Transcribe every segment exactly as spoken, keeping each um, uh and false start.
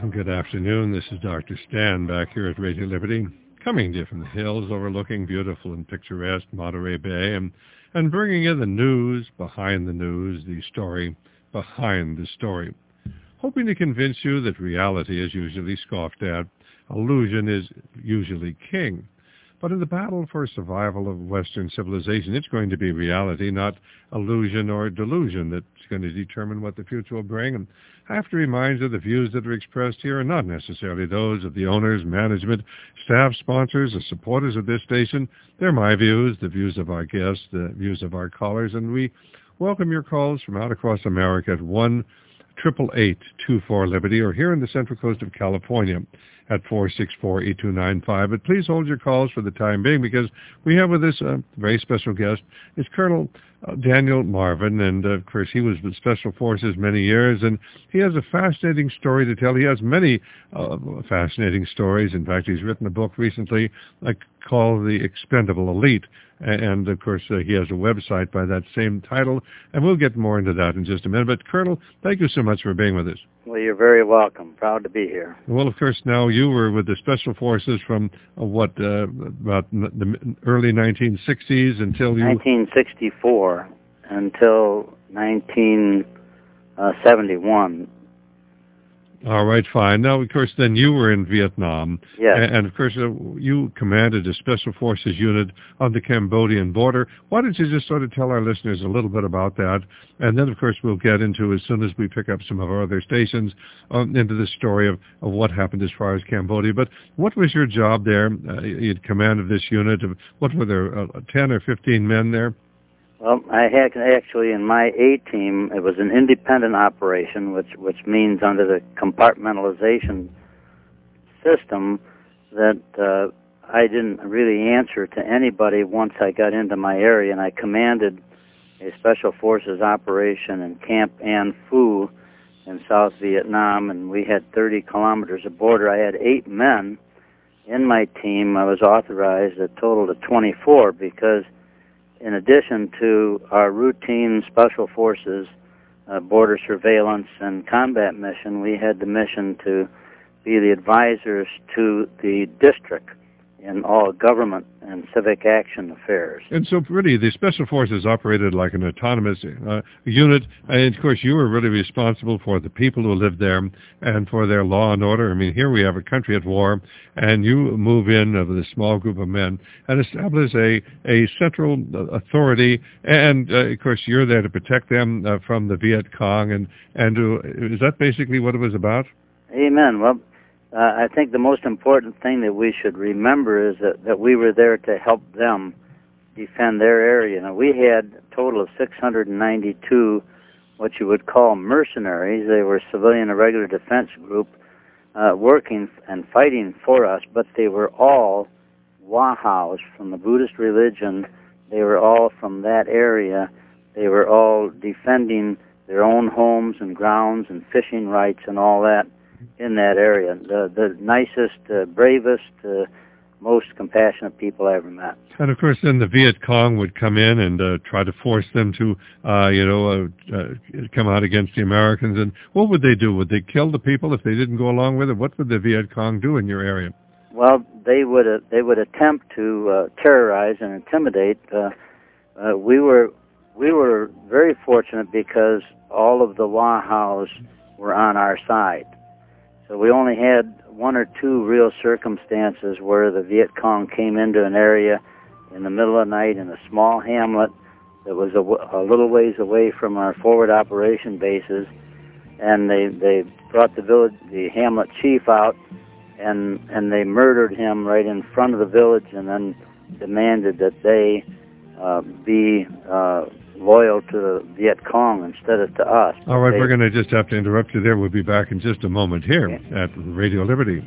Good afternoon. This is Doctor Stan back here at Radio Liberty, coming to you from the hills overlooking beautiful and picturesque Monterey Bay, and, and bringing you the news behind the news, the story behind the story, hoping to convince you that reality is usually scoffed at, illusion is usually king. But in the battle for survival of Western civilization, it's going to be reality, not illusion or delusion, that's going to determine what the future will bring. And I have to remind you the views that are expressed here are not necessarily those of the owners, management, staff, sponsors, or supporters of this station. They're my views, the views of our guests, the views of our callers, and we welcome your calls from out across America at one eight eight eight, two four, Liberty, or here in the Central Coast of California at four six four, eight two nine five. But please hold your calls for the time being, because we have with us a very special guest. It's Colonel uh, Daniel Marvin, and uh, of course he was with Special Forces many years, and he has a fascinating story to tell. He has many uh, fascinating stories. In fact, he's written a book recently uh, called The Expendable Elite, and of course uh, he has a website by that same title, and we'll get more into that in just a minute. But Colonel, thank you so much for being with us. Well, you're very welcome. Proud to be here. Well, of course, now you were with the Special Forces from uh, what, uh, about the early nineteen sixties until you... nineteen sixty-four until nineteen seventy-one. All right, fine. Now, of course, then you were in Vietnam. Yes. And, and of course, uh, you commanded a Special Forces unit on the Cambodian border. Why don't you just sort of tell our listeners a little bit about that? And then, of course, we'll get into, as soon as we pick up some of our other stations, um, into the story of, of what happened as far as Cambodia. But what was your job there? Uh, you had command of this unit. Of, what were there, uh, ten or fifteen men there? Well, I had actually in my A team, it was an independent operation, which which means under the compartmentalization system that uh, I didn't really answer to anybody once I got into my area, and I commanded a Special Forces operation in Camp An Phu in South Vietnam, and we had thirty kilometers of border. I had eight men in my team. I was authorized a total of twenty-four, because in addition to our routine Special Forces uh, border surveillance and combat mission, we had the mission to be the advisors to the district in all government and civic action affairs. And so really the Special Forces operated like an autonomous uh, unit, and of course you were really responsible for the people who lived there and for their law and order. I mean, here we have a country at war, and you move in with a small group of men and establish a, a central authority, and uh, of course you're there to protect them uh, from the Viet Cong, and, and uh, is that basically what it was about? Amen. Well, Uh, I think the most important thing that we should remember is that, that we were there to help them defend their area. Now, we had a total of six hundred ninety-two what you would call mercenaries. They were civilian irregular defense group uh, working and fighting for us, but they were all Wahaus from the Buddhist religion. They were all from that area. They were all defending their own homes and grounds and fishing rights and all that in that area. The the nicest, uh, bravest, uh, most compassionate people I ever met. And of course, then the Viet Cong would come in and uh, try to force them to, uh, you know, uh, uh, come out against the Americans. And what would they do? Would they kill the people if they didn't go along with it? What would the Viet Cong do in your area? Well, they would uh, they would attempt to uh, terrorize and intimidate. Uh, uh, we were we were very fortunate because all of the Wahaus were on our side. So we only had one or two real circumstances where the Viet Cong came into an area in the middle of the night in a small hamlet that was a, a little ways away from our forward operation bases, and they they brought the village, the hamlet chief out, and and they murdered him right in front of the village, and then demanded that they uh, be uh, loyal to the Viet Cong instead of to us. All right, they, we're going to just have to interrupt you there. We'll be back in just a moment here okay. at Radio Liberty.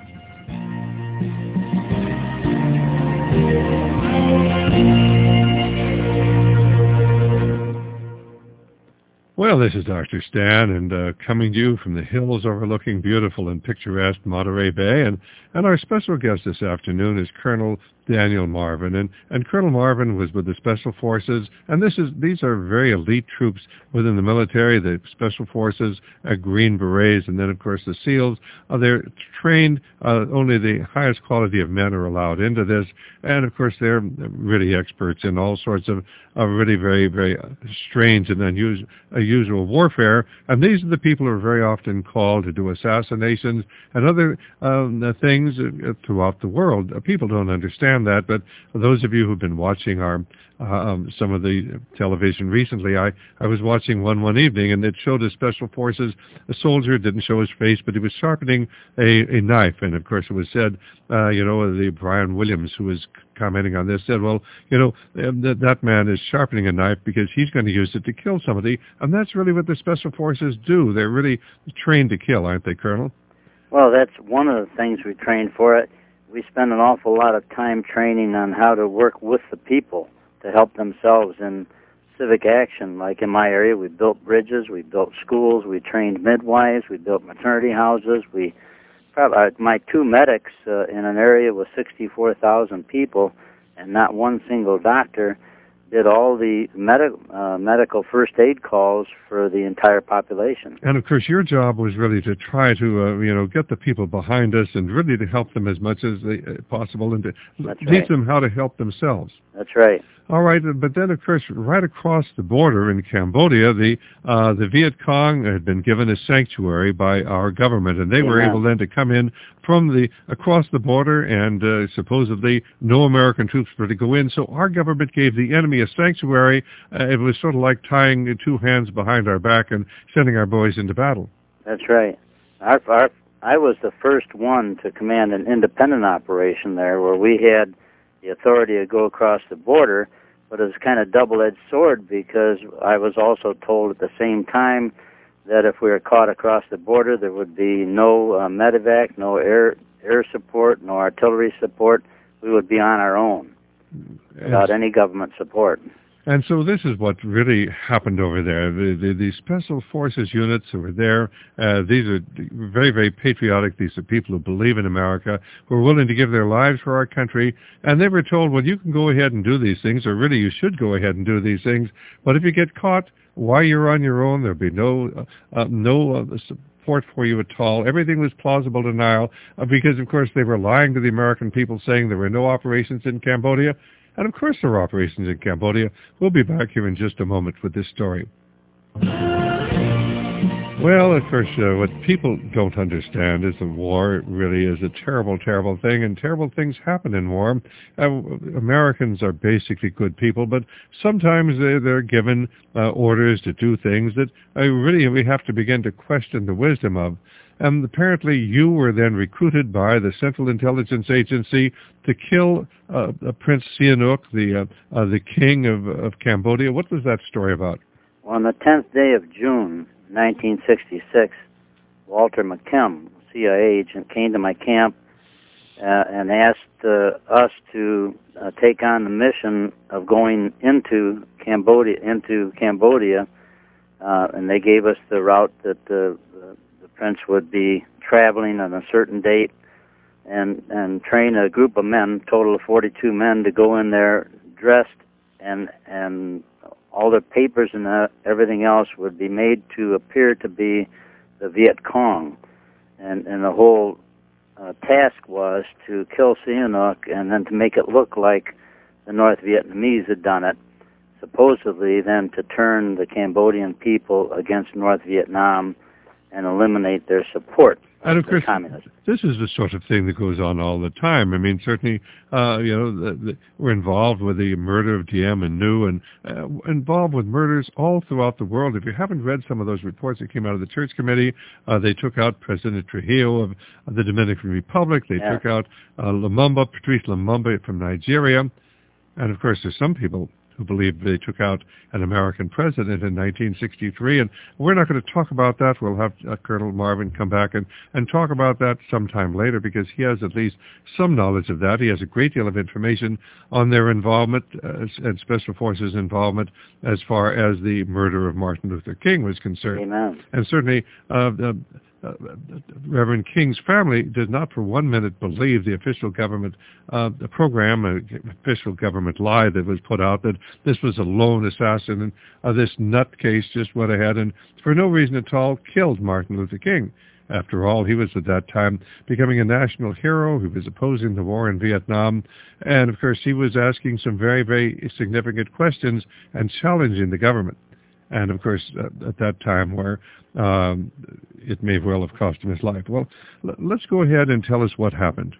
Well, this is Doctor Stan, and uh, coming to you from the hills overlooking beautiful and picturesque Monterey Bay. And, and our special guest this afternoon is Colonel Daniel Marvin. And, and Colonel Marvin was with the Special Forces, and this is these are very elite troops within the military, the Special Forces, uh, Green Berets, and then, of course, the SEALs. Uh, they're trained, uh, only the highest quality of men are allowed into this, and, of course, they're really experts in all sorts of uh, really very, very strange and unusual, unusual warfare, and these are the people who are very often called to do assassinations and other um, things uh, throughout the world. Uh, people don't understand that, but for those of you who've been watching our uh, um, some of the television recently, I, I was watching one one evening, and it showed a Special Forces, a soldier, didn't show his face, but he was sharpening a, a knife, and of course it was said, uh, you know, the Brian Williams, who was commenting on this, said, well, you know, that, that man is sharpening a knife because he's going to use it to kill somebody, and that's really what the Special Forces do. They're really trained to kill, aren't they, Colonel? Well, that's one of the things we train for. It. We spend an awful lot of time training on how to work with the people to help themselves in civic action. Like in my area, we built bridges, we built schools, we trained midwives, we built maternity houses. We probably, my two medics uh, in an area with sixty-four thousand people and not one single doctor did all the medi- uh, medical first aid calls for the entire population. And of course, your job was really to try to, uh, you know, get the people behind us and really to help them as much as they, uh, possible and to That's teach right. them how to help themselves. That's right. All right, but then, of course, right across the border in Cambodia, the uh, the Viet Cong had been given a sanctuary by our government, and they Amen. were able then to come in from the across the border, and uh, supposedly no American troops were to go in. So our government gave the enemy a sanctuary. Uh, it was sort of like tying two hands behind our back and sending our boys into battle. That's right. Our, our, I was the first one to command an independent operation there where we had the authority to go across the border, but it was kind of double-edged sword because I was also told at the same time that if we were caught across the border, there would be no uh, medevac, no air air support, no artillery support. We would be on our own without any government support. And so this is what really happened over there. The, the, the Special Forces units who were there, uh, these are very, very patriotic. These are people who believe in America, who are willing to give their lives for our country. And they were told, well, you can go ahead and do these things, or really you should go ahead and do these things. But if you get caught while you're on your own, there'll be no, uh, uh, no uh, support for you at all. Everything was plausible denial uh, because, of course, they were lying to the American people, saying there were no operations in Cambodia. And, of course, there are operations in Cambodia. We'll be back here in just a moment with this story. Well, of course, uh, what people don't understand is that war really is a terrible, terrible thing, and terrible things happen in war. Uh, Americans are basically good people, but sometimes they, they're given uh, orders to do things that uh, really we have to begin to question the wisdom of. And apparently you were then recruited by the Central Intelligence Agency to kill uh, uh, Prince Sihanouk, the uh, uh, the king of, of Cambodia. What was that story about? Well, on the tenth day of June, nineteen sixty-six, Walter McKim, C I A agent, came to my camp uh, and asked uh, us to uh, take on the mission of going into Cambodia, into Cambodia, uh, and they gave us the route that the, the, the prince would be traveling on a certain date, and and train a group of men, total of forty-two men, to go in there dressed, and and all their papers and uh, everything else would be made to appear to be the Viet Cong, and and the whole uh, task was to kill Sihanouk and then to make it look like the North Vietnamese had done it, supposedly then to turn the Cambodian people against North Vietnam and eliminate their support. And of course, communists. This is the sort of thing that goes on all the time. I mean, certainly, uh, you know, the, the, we're involved with the murder of Diem and New, and uh, involved with murders all throughout the world. If you haven't read some of those reports that came out of the Church Committee, uh, they took out President Trujillo of, of the Dominican Republic. They yeah. took out uh, Lumumba, Patrice Lumumba from Nigeria. And of course, there's some people who believe they took out an American president in nineteen sixty-three. And we're not going to talk about that. We'll have uh, Colonel Marvin come back and, and talk about that sometime later, because he has at least some knowledge of that. He has a great deal of information on their involvement uh, and Special Forces involvement as far as the murder of Martin Luther King was concerned. Amen. And certainly uh, uh, uh, Reverend King's family did not for one minute believe the official government uh, the program, uh, official government lie that was put out that this was a lone assassin and uh, this nutcase just went ahead and for no reason at all killed Martin Luther King. After all, he was at that time becoming a national hero. He was opposing the war in Vietnam. And, of course, he was asking some very, very significant questions and challenging the government. And, of course, uh, at that time where um, it may well have cost him his life. Well, l- let's go ahead and tell us what happened.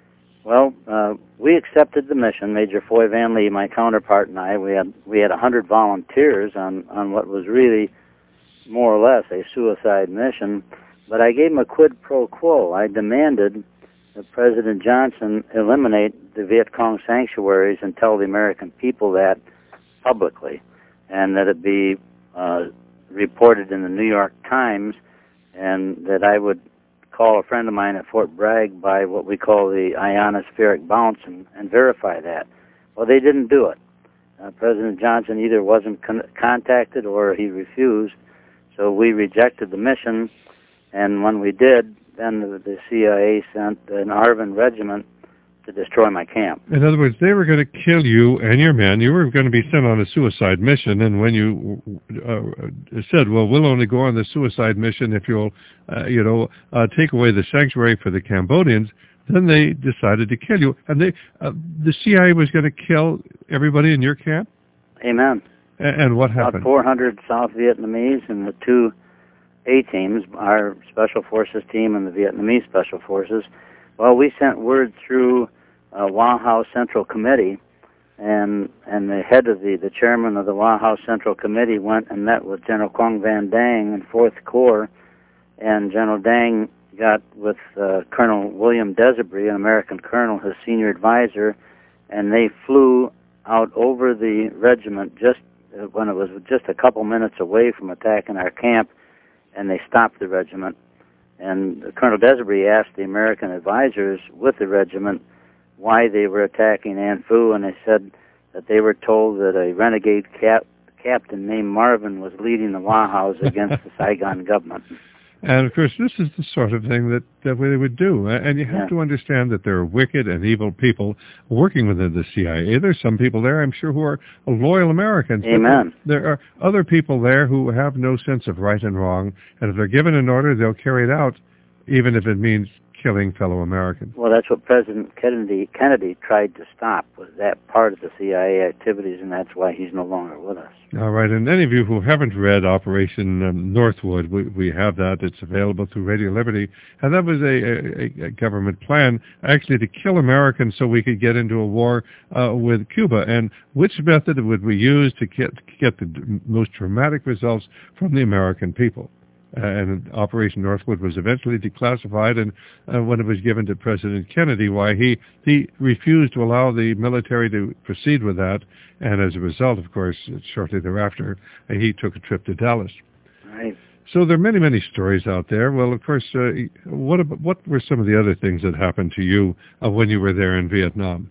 Well, uh, we accepted the mission. Major Foy Van Lee, my counterpart, and I, we had we had one hundred volunteers on, on what was really more or less a suicide mission. But I gave him a quid pro quo. I demanded that President Johnson eliminate the Viet Cong sanctuaries and tell the American people that publicly, and that it be uh, reported in the New York Times, and that I would call a friend of mine at Fort Bragg by what we call the ionospheric bounce and, and verify that. Well, they didn't do it. Uh, President Johnson either wasn't con- contacted or he refused, so we rejected the mission. And when we did, then the, the C I A sent an ARVN regiment to destroy my camp. In other words, they were going to kill you and your men. You were going to be sent on a suicide mission. And when you uh, said, well, we'll only go on the suicide mission if you'll, uh, you know, uh, take away the sanctuary for the Cambodians, then they decided to kill you. And they, uh, the C I A was going to kill everybody in your camp? Amen. And, and what happened? About four hundred South Vietnamese and the two A-teams, our Special Forces team and the Vietnamese Special Forces. Well, we sent word through uh, Hoa House Central Committee, and and the head of the, the chairman of the Hoa House Central Committee went and met with General Quang Van Dang in Fourth Corps, and General Dang got with uh, Colonel William Desabry, an American colonel, his senior advisor, and they flew out over the regiment just uh, when it was just a couple minutes away from attacking our camp, and they stopped the regiment. And Colonel Desabry asked the American advisors with the regiment why they were attacking An Phu, and they said that they were told that a renegade cap- captain named Marvin was leading the Hoa House against the Saigon government. And, of course, this is the sort of thing that, that they would do. And you have Yeah. to understand that there are wicked and evil people working within the C I A. There's some people there, I'm sure, who are loyal Americans. Amen. There are other people there who have no sense of right and wrong, and if they're given an order, they'll carry it out, even if it means killing fellow Americans. Well, that's what President Kennedy Kennedy tried to stop, was that part of the C I A activities, and that's why he's no longer with us. All right, and any of you who haven't read Operation um, Northwood, we, we have that. It's available through Radio Liberty, and that was a, a, a government plan actually to kill Americans so we could get into a war uh, with Cuba. And which method would we use to get, to get the most dramatic results from the American people? Uh, and Operation Northwood was eventually declassified, and uh, when it was given to President Kennedy, why he, he refused to allow the military to proceed with that, and as a result, of course, shortly thereafter, uh, he took a trip to Dallas. Right. So there are many, many stories out there. Well, of course, uh, what about, what were some of the other things that happened to you uh, when you were there in Vietnam?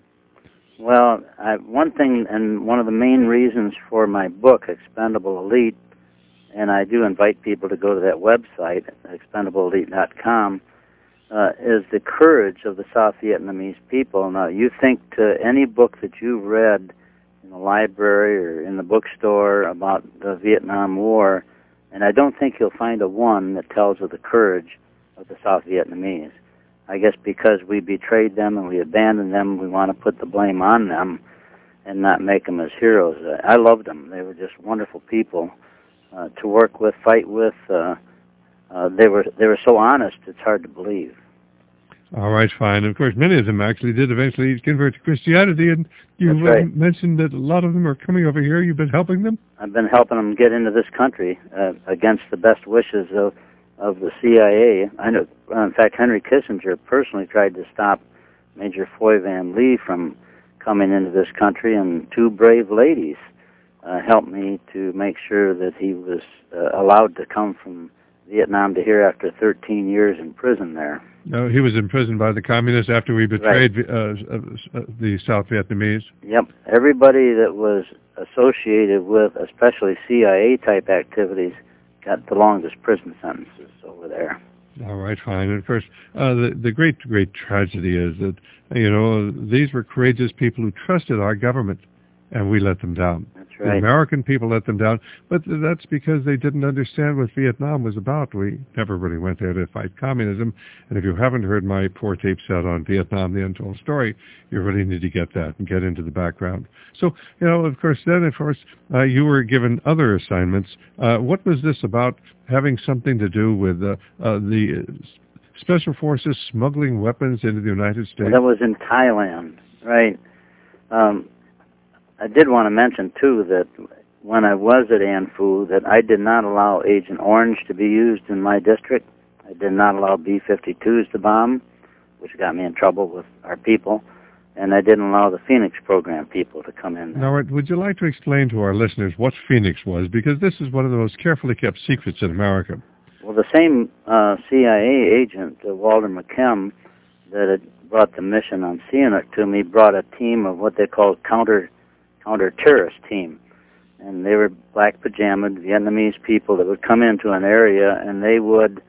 Well, I, one thing, and one of the main reasons for my book, Expendable Elite, and I do invite people to go to that website, expendable elite dot com, uh, is the courage of the South Vietnamese people. Now, you think to any book that you've read in the library or in the bookstore about the Vietnam War, and I don't think you'll find a one that tells of the courage of the South Vietnamese. I guess because we betrayed them and we abandoned them, we want to put the blame on them and not make them as heroes. I loved them. They were just wonderful people. Uh, to work with, fight with, uh, uh, they were they were so honest. It's hard to believe. All right, fine. Of course, many of them actually did eventually convert to Christianity, and you right. mentioned that a lot of them are coming over here. You've been helping them? I've been helping them get into this country uh, against the best wishes of of the C I A. I know, in fact, Henry Kissinger personally tried to stop Major Foy Van Lee from coming into this country, and two brave ladies Uh, helped me to make sure that he was uh, allowed to come from Vietnam to here after thirteen years in prison there. No, he was imprisoned by the communists after we betrayed right. uh, uh, the South Vietnamese. Yep. Everybody that was associated with, especially C I A-type activities, got the longest prison sentences over there. All right, fine. And of course, uh, the, the great, great tragedy is that, you know, these were courageous people who trusted our government, and we let them down. That's right. The American people let them down, but that's because they didn't understand what Vietnam was about. We never really went there to fight communism, and if you haven't heard my four tape set on Vietnam, the untold story, you really need to get that and get into the background. So, you know, of course, then, of course, uh, you were given other assignments. Uh, what was this about having something to do with uh, uh, the Special Forces smuggling weapons into the United States? Well, that was in Thailand, right. Um, I did want to mention, too, that when I was at An Phu, that I did not allow Agent Orange to be used in my district. I did not allow B fifty-twos to bomb, which got me in trouble with our people. And I didn't allow the Phoenix program people to come in there. Now, would you like to explain to our listeners what Phoenix was? Because this is one of the most carefully kept secrets in America. Well, the same uh, C I A agent, uh, Walter McKim, that had brought the mission on Sihanouk to me, brought a team of what they called counter counter-terrorist team. And they were black pajamaed Vietnamese people that would come into an area, and they would,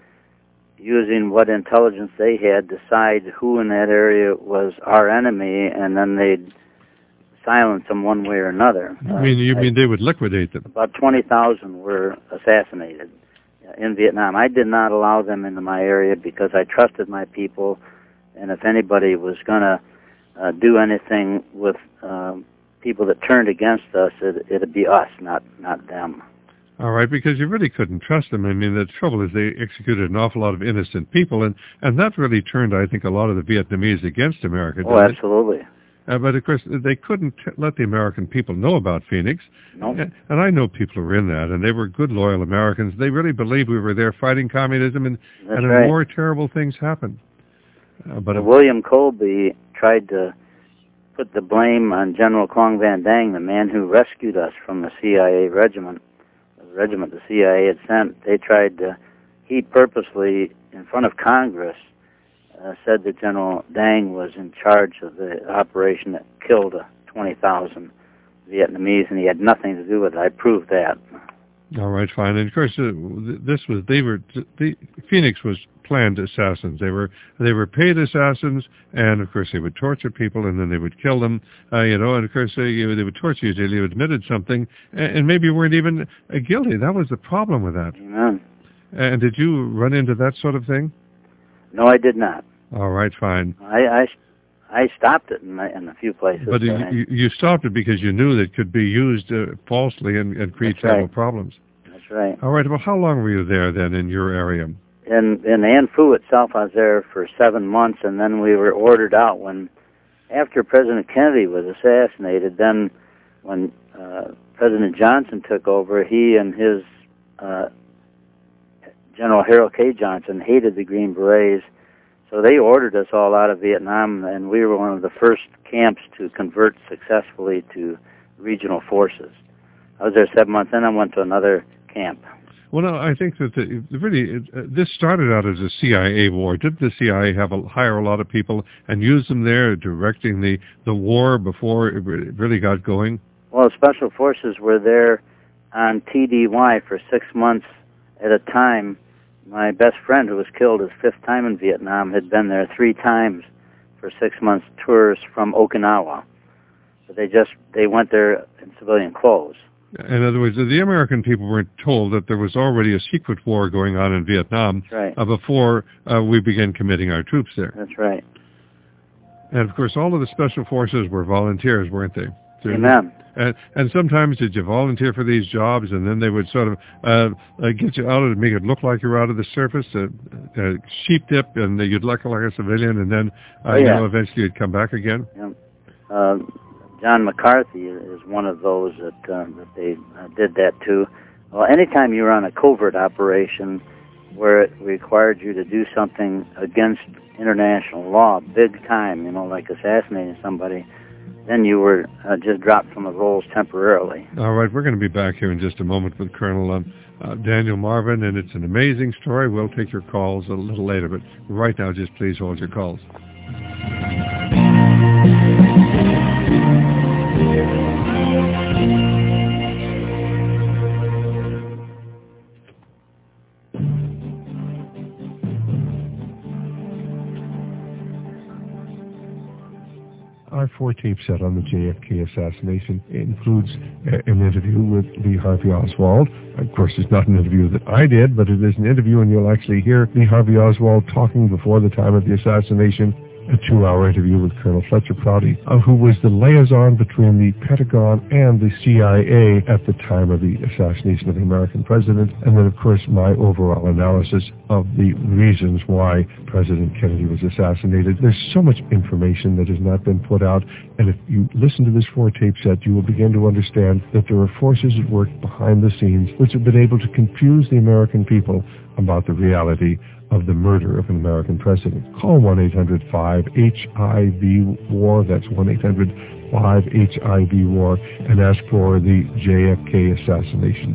using what intelligence they had, decide who in that area was our enemy, and then they'd silence them one way or another. You mean, you uh, mean they would liquidate them? About twenty thousand were assassinated in Vietnam. I did not allow them into my area because I trusted my people, and if anybody was going to uh, do anything with um, people that turned against us, it, it'd be us, not not them. All right, because you really couldn't trust them. I mean, the trouble is they executed an awful lot of innocent people, and, and that really turned, I think, a lot of the Vietnamese against America. Oh, absolutely. Uh, but, of course, they couldn't t- let the American people know about Phoenix. Nope. And, and I know people who were in that, and they were good, loyal Americans. They really believed we were there fighting communism, and, and right. more terrible things happened. Uh, but well, William Colby tried to put the blame on General Quang Van Dang, the man who rescued us from the C I A regiment, the regiment the C I A had sent. They tried to, he purposely, in front of Congress, uh, said that General Dang was in charge of the operation that killed uh, twenty thousand Vietnamese, and he had nothing to do with it. I proved that. All right, fine. And of course, uh, this was they were the Phoenix was planned assassins. They were they were paid assassins, and of course they would torture people, and then they would kill them. Uh, you know, and of course they, you, they would torture you until you admitted something, and, and maybe you weren't even uh, guilty. That was the problem with that. Amen. And did you run into that sort of thing? No, I did not. All right, fine. I I, I stopped it in, my, in a few places. But you, you, you stopped it because you knew that it could be used uh, falsely and, and create That's several right. problems. That's right. All right. Well, how long were you there then in your area? In in An Phu itself, I was there for seven months, and then we were ordered out when, after President Kennedy was assassinated. Then, when uh, President Johnson took over, he and his uh, General Harold K. Johnson hated the Green Berets, so they ordered us all out of Vietnam, and we were one of the first camps to convert successfully to regional forces. I was there seven months, then I went to another camp. Well, no, I think that the, really uh, this started out as a C I A war. Did the C I A have a, hire a lot of people and use them there directing the, the war before it really got going? Well, Special Forces were there on T D Y for six months at a time. My best friend, who was killed his fifth time in Vietnam, had been there three times for six months tours from Okinawa. But they just they went there in civilian clothes. In other words, the American people weren't told that there was already a secret war going on in Vietnam. That's right. uh, before uh, we began committing our troops there. That's right. And, of course, all of the Special Forces were volunteers, weren't they? Amen. And, and sometimes did you volunteer for these jobs, and then they would sort of uh, uh, get you out of it, make it look like you're out of the service, uh, uh, sheep dip, and uh, you'd look like a civilian, and then uh, oh, yeah. you know, eventually you'd come back again? Yeah. Uh, John McCarthy is one of those that, uh, that they uh, did that to. Well, anytime you were on a covert operation where it required you to do something against international law, big time, you know, like assassinating somebody, then you were uh, just dropped from the rolls temporarily. All right, we're going to be back here in just a moment with Colonel um, uh, Daniel Marvin, and it's an amazing story. We'll take your calls a little later, but right now, just please hold your calls. four-tape set on the J F K assassination. It includes a, an interview with Lee Harvey Oswald. Of course, it's not an interview that I did, but it is an interview, and you'll actually hear Lee Harvey Oswald talking before the time of the assassination. A two-hour interview with Colonel Fletcher Prouty, uh, who was the liaison between the Pentagon and the C I A at the time of the assassination of the American president, and then, of course, my overall analysis of the reasons why President Kennedy was assassinated. There's so much information that has not been put out, and if you listen to this four-tape set, you will begin to understand that there are forces at work behind the scenes which have been able to confuse the American people about the reality of the murder of an American president. Call one eight hundred five H I V war, that's one eight hundred five H I V war, and ask for the J F K assassination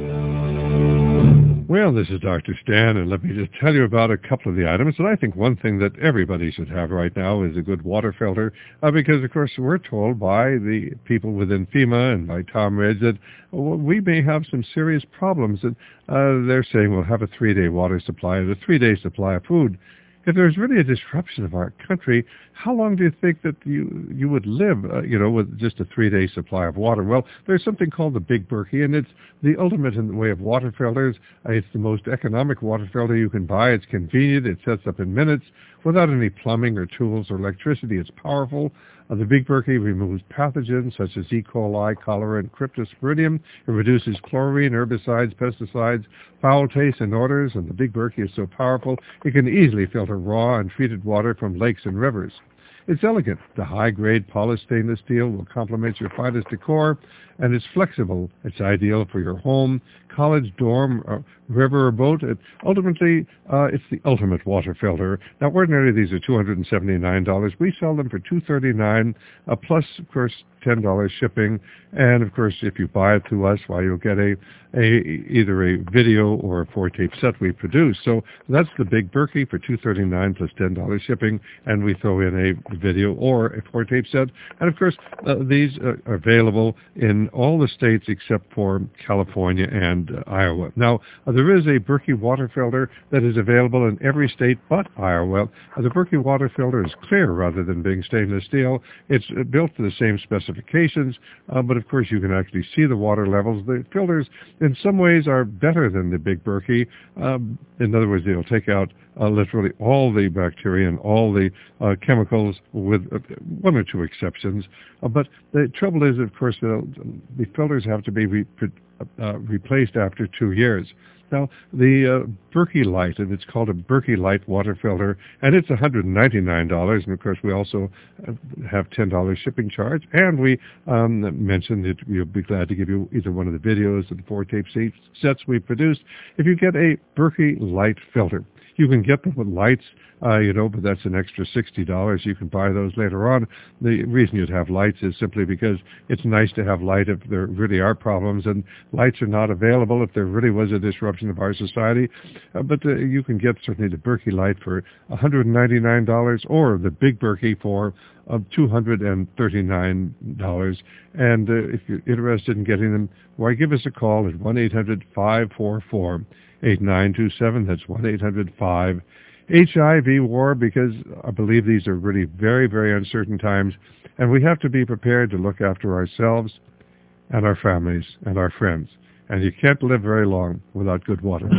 date. Well, this is Doctor Stan, and let me just tell you about a couple of the items. And I think one thing that everybody should have right now is a good water filter, uh, because, of course, we're told by the people within FEMA and by Tom Ridge that well, we may have some serious problems. And uh, they're saying we'll have a three-day water supply and a three-day supply of food. If there's really a disruption of our country, how long do you think that you you would live, uh, you know, with just a three-day supply of water? Well, there's something called the Big Berkey, and it's the ultimate in the way of water filters. Uh, it's the most economic water filter you can buy. It's convenient. It sets up in minutes without any plumbing or tools or electricity. It's powerful. Uh, the Big Berkey removes pathogens such as E. coli, cholera, and cryptosporidium. It reduces chlorine, herbicides, pesticides, foul taste, and odors, and the Big Berkey is so powerful it can easily filter raw and treated water from lakes and rivers. It's elegant. The high-grade polished stainless steel will complement your finest decor, and it's flexible. It's ideal for your home, college, dorm, uh, river, or boat. It, ultimately, uh, it's the ultimate water filter. Now, ordinarily, these are two hundred seventy-nine dollars. We sell them for two hundred thirty-nine dollars, uh, plus, of course, ten dollars shipping. And, of course, if you buy it through us, well, you'll get a, a either a video or a four-tape set we produce. So that's the Big Berkey for two hundred thirty-nine dollars plus ten dollars shipping, and we throw in a video or a four-tape set. And, of course, uh, these are available in all the states except for California and uh, Iowa. Now, uh, there is a Berkey water filter that is available in every state but Iowa. Uh, the Berkey water filter is clear rather than being stainless steel. It's uh, built to the same specifications, uh, but of course you can actually see the water levels. The filters in some ways are better than the Big Berkey. Um, in other words, they'll take out uh, literally all the bacteria and all the uh, chemicals with uh, one or two exceptions. Uh, but the trouble is, of course, the, the filters have to be re- uh, replaced after two years. Now, the uh, Berkey Light, and it's called a Berkey Light water filter, and it's one hundred ninety-nine dollars, and of course we also have ten dollars shipping charge, and we um, mentioned that we'll be glad to give you either one of the videos of the four-tape sets we produced if you get a Berkey Light filter. You can get them with lights, uh, you know, but that's an extra sixty dollars. You can buy those later on. The reason you'd have lights is simply because it's nice to have light if there really are problems, and lights are not available if there really was a disruption of our society. Uh, but uh, you can get certainly the Berkey Light for one hundred ninety-nine dollars or the Big Berkey for uh, two hundred thirty-nine dollars. And uh, if you're interested in getting them, why, give us a call at one eight hundred five four four eight nine two seven. That's one eight hundred five H I V war, because I believe these are really very, very uncertain times, and we have to be prepared to look after ourselves and our families and our friends. And you can't live very long without good water.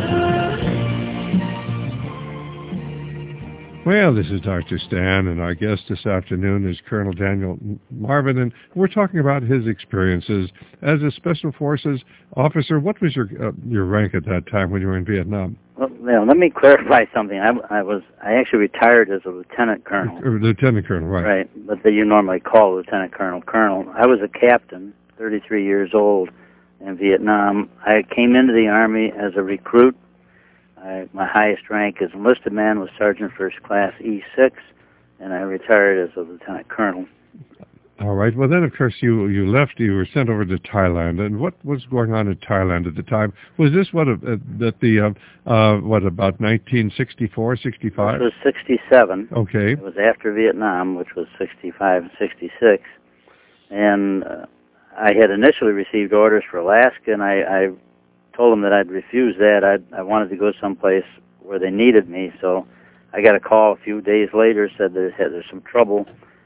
Well, this is Doctor Stan, and our guest this afternoon is Colonel Daniel Marvin, and we're talking about his experiences as a Special Forces officer. What was your uh, your rank at that time when you were in Vietnam? Well, now, let me clarify something. I, I was I actually retired as a lieutenant colonel. Uh, Lieutenant Colonel, right? Right, but that you normally call lieutenant colonel colonel. I was a captain, thirty-three years old, in Vietnam. I came into the Army as a recruit. I, my highest rank as enlisted man was Sergeant First Class E six, and I retired as a lieutenant colonel. All right. Well, then, of course, you you left. You were sent over to Thailand. And what was going on in Thailand at the time? Was this what uh, that the uh, uh, what about nineteen sixty-four, sixty-five? It was sixty-seven. Okay. It was after Vietnam, which was sixty-five and sixty-six, and uh, I had initially received orders for Alaska, and I. I told them that I'd refuse that. I'd, I wanted to go someplace where they needed me, so I got a call a few days later, said there's, there's some trouble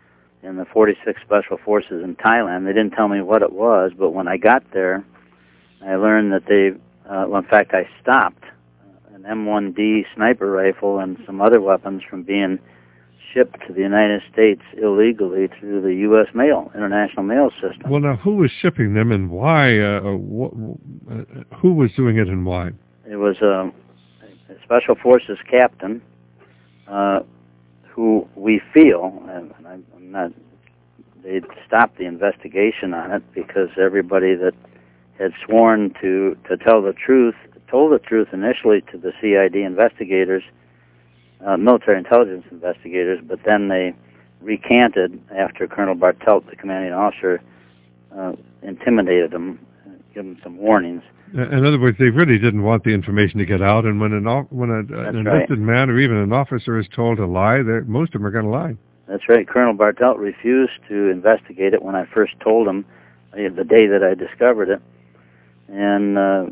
in the forty-sixth Special Forces in Thailand. They didn't tell me what it was, but when I got there, I learned that they, uh, well, in fact, I stopped an M one D sniper rifle and some other weapons from being shipped to the United States illegally through the U S mail, international mail system. Well, now, who was shipping them and why? Uh, wh- uh, who was doing it and why? It was a, a Special Forces captain uh, who we feel, and I'm not, they stopped the investigation on it because everybody that had sworn to, to tell the truth, told the truth initially to the C I D investigators, Uh, military intelligence investigators, but then they recanted after Colonel Bartelt, the commanding officer, uh, intimidated them, uh, gave them some warnings. In other words, they really didn't want the information to get out, and when an, when a, an enlisted right. man or even an officer is told to lie, most of them are going to lie. That's right. Colonel Bartelt refused to investigate it when I first told him, uh, the day that I discovered it, and uh,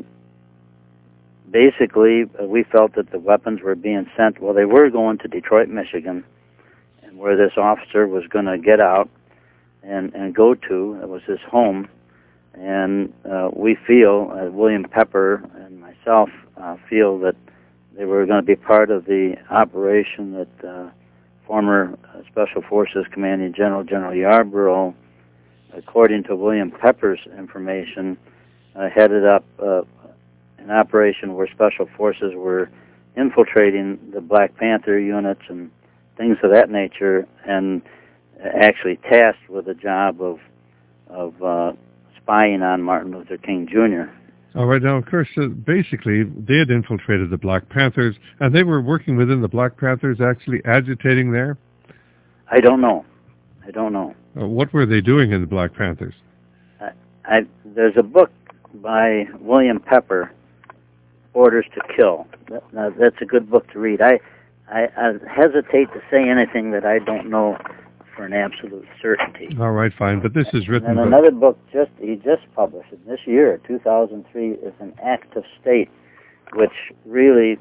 basically, uh, we felt that the weapons were being sent, well, they were going to Detroit, Michigan, and where this officer was going to get out and, and go to. It was his home. And uh, we feel, uh, William Pepper and myself uh, feel that they were going to be part of the operation that uh, former uh, Special Forces Commanding General, General Yarborough, according to William Pepper's information, uh, headed up uh, an operation where Special Forces were infiltrating the Black Panther units and things of that nature, and actually tasked with the job of of uh, spying on Martin Luther King Junior All right, now, of course, uh, basically, they had infiltrated the Black Panthers, and they were working within the Black Panthers, actually agitating there? I don't know. I don't know. Uh, what were they doing in the Black Panthers? I, I, there's a book by William Pepper, Orders to Kill. That, now, that's a good book to read. I, I, I hesitate to say anything that I don't know for an absolute certainty. All right, fine, but this is written... And another book just he just published this year, two thousand three, is An Act of State, which really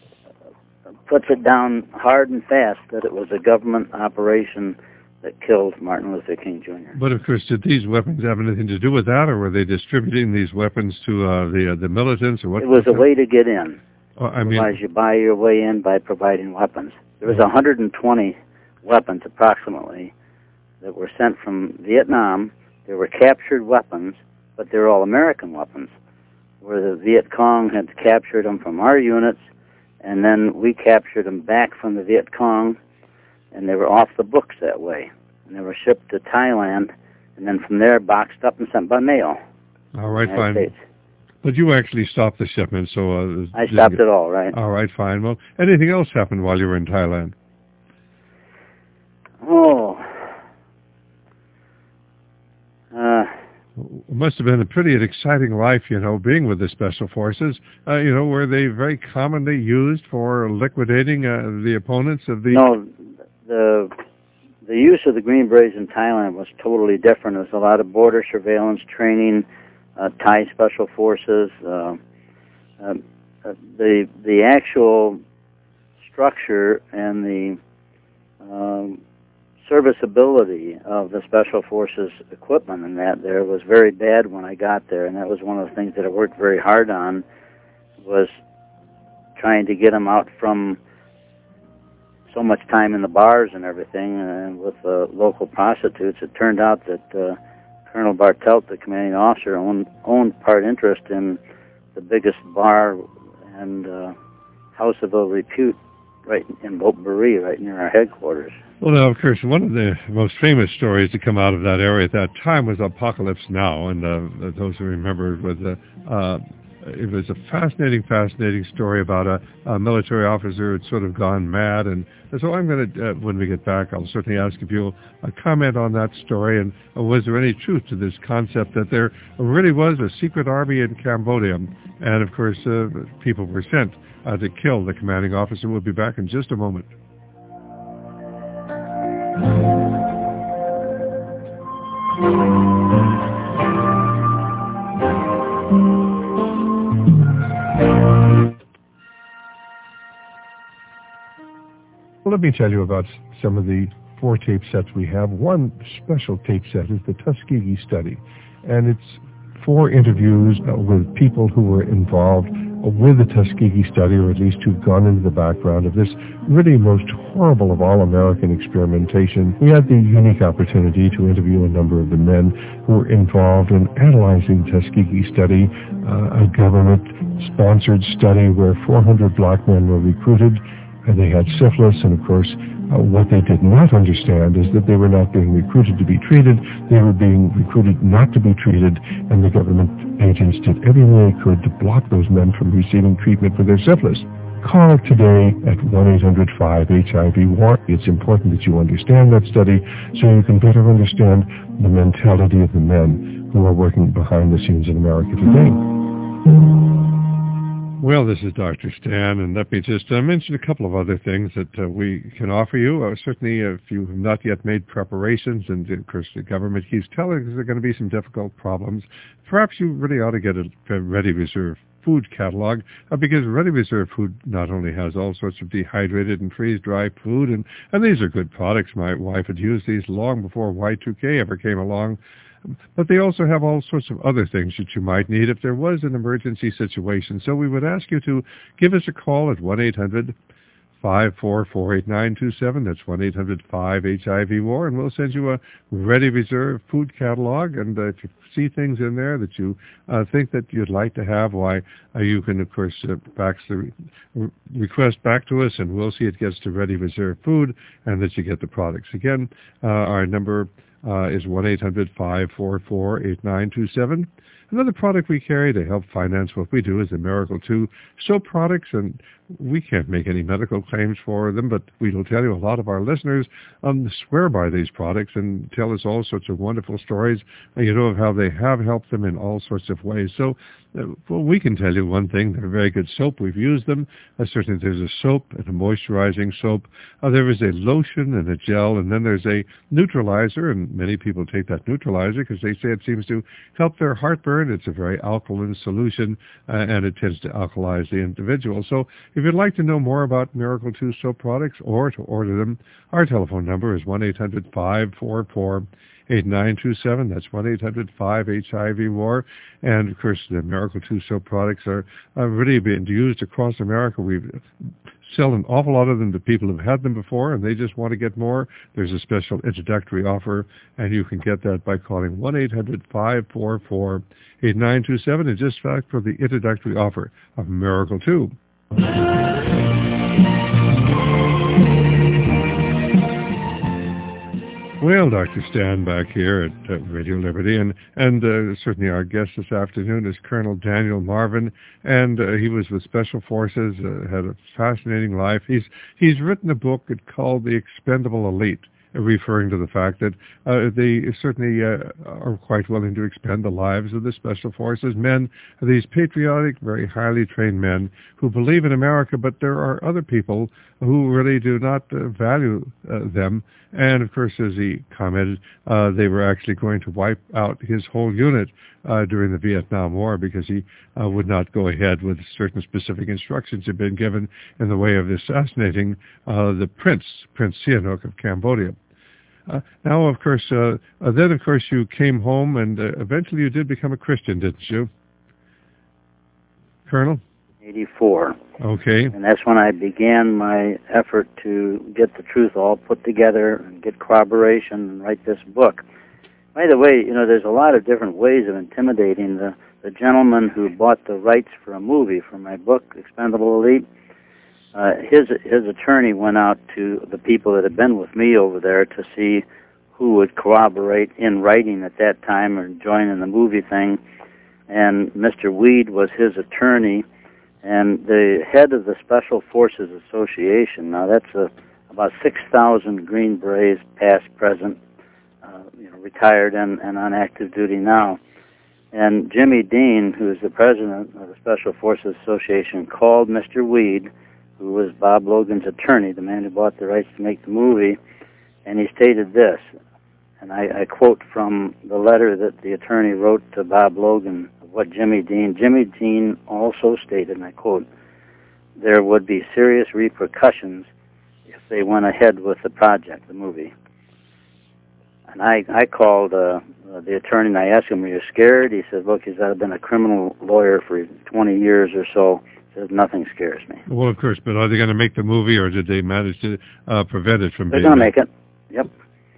puts it down hard and fast that it was a government operation that killed Martin Luther King Junior But, of course, did these weapons have anything to do with that, or were they distributing these weapons to uh, the uh, the militants, or what? It was a way to get in. Oh, I mean, Otherwise, you buy your way in by providing weapons. There was one hundred twenty weapons, approximately, that were sent from Vietnam. They were captured weapons, but they were all American weapons, where the Viet Cong had captured them from our units, and then we captured them back from the Viet Cong, and they were off the books that way. And they were shipped to Thailand, and then from there boxed up and sent by mail. All right, fine. States. But you actually stopped the shipment, so... Uh, I stopped it all, right. All right, fine. Well, anything else happened while you were in Thailand? Oh. Uh... It must have been a pretty exciting life, you know, being with the Special Forces. Uh, you know, were they very commonly used for liquidating uh, the opponents of the... No, the the use of the Green Berets in Thailand was totally different. There was a lot of border surveillance training, uh, Thai Special Forces. Uh, uh, the the actual structure and the um, serviceability of the Special Forces equipment and that there was very bad when I got there, and that was one of the things that I worked very hard on, was trying to get them out from so much time in the bars and everything, and with uh, local prostitutes. It turned out that uh, Colonel Bartelt, the commanding officer, owned, owned part interest in the biggest bar and uh, house of ill repute right in Potpourri, right near our headquarters. Well, now, of course, one of the most famous stories to come out of that area at that time was Apocalypse Now, and uh, those who remember, was uh, uh, it was a fascinating, fascinating story about a, a military officer who had sort of gone mad, and so I'm going to, uh, when we get back, I'll certainly ask if you'll uh, comment on that story, and uh, was there any truth to this concept that there really was a secret army in Cambodia, and of course, uh, people were sent uh, to kill the commanding officer. We'll be back in just a moment. Well, let me tell you about some of the four tape sets we have. One special tape set is the Tuskegee Study, and it's four interviews uh, with people who were involved with the Tuskegee Study, or at least who've gone into the background of this really most horrible of all American experimentation. We had the unique opportunity to interview a number of the men who were involved in analyzing the Tuskegee Study, uh, a government-sponsored study where four hundred black men were recruited, and they had syphilis, and of course, Uh, what they did not understand is that they were not being recruited to be treated, they were being recruited not to be treated, and the government agents did everything they could to block those men from receiving treatment for their syphilis. Call today at one eight hundred five H I V war. It's important that you understand that study so you can better understand the mentality of the men who are working behind the scenes in America today. Well, this is Doctor Stan, and let me just uh, mention a couple of other things that uh, we can offer you. Uh, certainly, uh, if you have not yet made preparations, and of course the government keeps telling us there are going to be some difficult problems, perhaps you really ought to get a, a Ready Reserve food catalog, uh, because Ready Reserve food not only has all sorts of dehydrated and freeze-dried food, and, and these are good products. My wife had used these long before Y two K ever came along. But they also have all sorts of other things that you might need if there was an emergency situation. So we would ask you to give us a call at one eight hundred five four four eight nine two seven. That's one eight hundred five H I V war, and we'll send you a Ready Reserve food catalog. And uh, if you see things in there that you uh, think that you'd like to have, why, uh, you can, of course, uh, fax the re- request back to us, and we'll see it gets to Ready Reserve food and that you get the products. Again, uh, our number Uh, is one eight hundred five four four eight nine two seven. Another product we carry to help finance what we do is the Miracle two soap products, and we can't make any medical claims for them, but we will tell you a lot of our listeners um, swear by these products and tell us all sorts of wonderful stories, you know, of how they have helped them in all sorts of ways. So, uh, well, we can tell you one thing. They're very good soap. We've used them. Uh, certainly there's a soap and a moisturizing soap. Uh, there is a lotion and a gel, and then there's a neutralizer, and many people take that neutralizer because they say it seems to help their heartburn. It's a very alkaline solution, uh, and it tends to alkalize the individual. So if you'd like to know more about Miracle two soap products or to order them, our telephone number is one eight hundred five four four eight nine two seven. That's one eight hundred five H I V war. And, of course, the Miracle two soap products are, are really being used across America. We've sell an awful lot of them to people who've had them before, and they just want to get more. There's a special introductory offer, and you can get that by calling one eight hundred five four four eight nine two seven, and just ask for the introductory offer of Miracle two. Well, Doctor Stan back here at uh, Radio Liberty, and, and uh, certainly our guest this afternoon is Colonel Daniel Marvin, and uh, he was with Special Forces, uh, had a fascinating life. He's, he's written a book called The Expendable Elite, referring to the fact that uh, they certainly uh, are quite willing to expend the lives of the Special Forces men, these patriotic, very highly trained men who believe in America, but there are other people who really do not uh, value uh, them. And, of course, as he commented, uh, they were actually going to wipe out his whole unit uh, during the Vietnam War because he uh, would not go ahead with certain specific instructions had been given in the way of assassinating uh, the prince, Prince Sihanouk of Cambodia. Uh, now, of course, uh, uh, then, of course, you came home, and uh, eventually you did become a Christian, didn't you, Colonel? eighty-four. Okay. And that's when I began my effort to get the truth all put together and get corroboration and write this book. By the way, you know, there's a lot of different ways of intimidating the, the gentleman who bought the rights for a movie for my book, Expendable Elite. Uh, his his attorney went out to the people that had been with me over there to see who would corroborate in writing at that time or join in the movie thing. And Mister Weed was his attorney, and the head of the Special Forces Association. Now that's a, about six thousand Green Berets, past, present, uh, you know, retired and, and on active duty now. And Jimmy Dean, who is the president of the Special Forces Association, called Mister Weed, who was Bob Logan's attorney, the man who bought the rights to make the movie, and he stated this, and I, I quote from the letter that the attorney wrote to Bob Logan of what Jimmy Dean, Jimmy Dean also stated, and I quote, there would be serious repercussions if they went ahead with the project, the movie. And I, I called uh, uh, the attorney and I asked him, were you scared? He said, look, he's I've been a criminal lawyer for twenty years or so. He said, nothing scares me. Well, of course, but are they going to make the movie, or did they manage to uh, prevent it from They're being going to make it. Yep.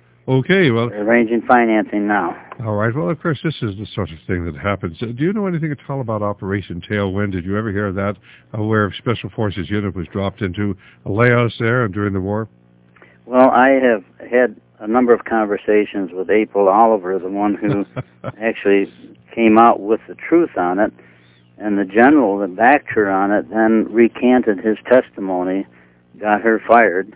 Okay, well... They're arranging financing now. All right. Well, of course, this is the sort of thing that happens. Uh, do you know anything at all about Operation Tailwind? Did you ever hear of that, uh, where a Special Forces unit was dropped into Laos there during the war? Well, I have had a number of conversations with April Oliver, the one who actually came out with the truth on it, and the general that backed her on it then recanted his testimony, got her fired.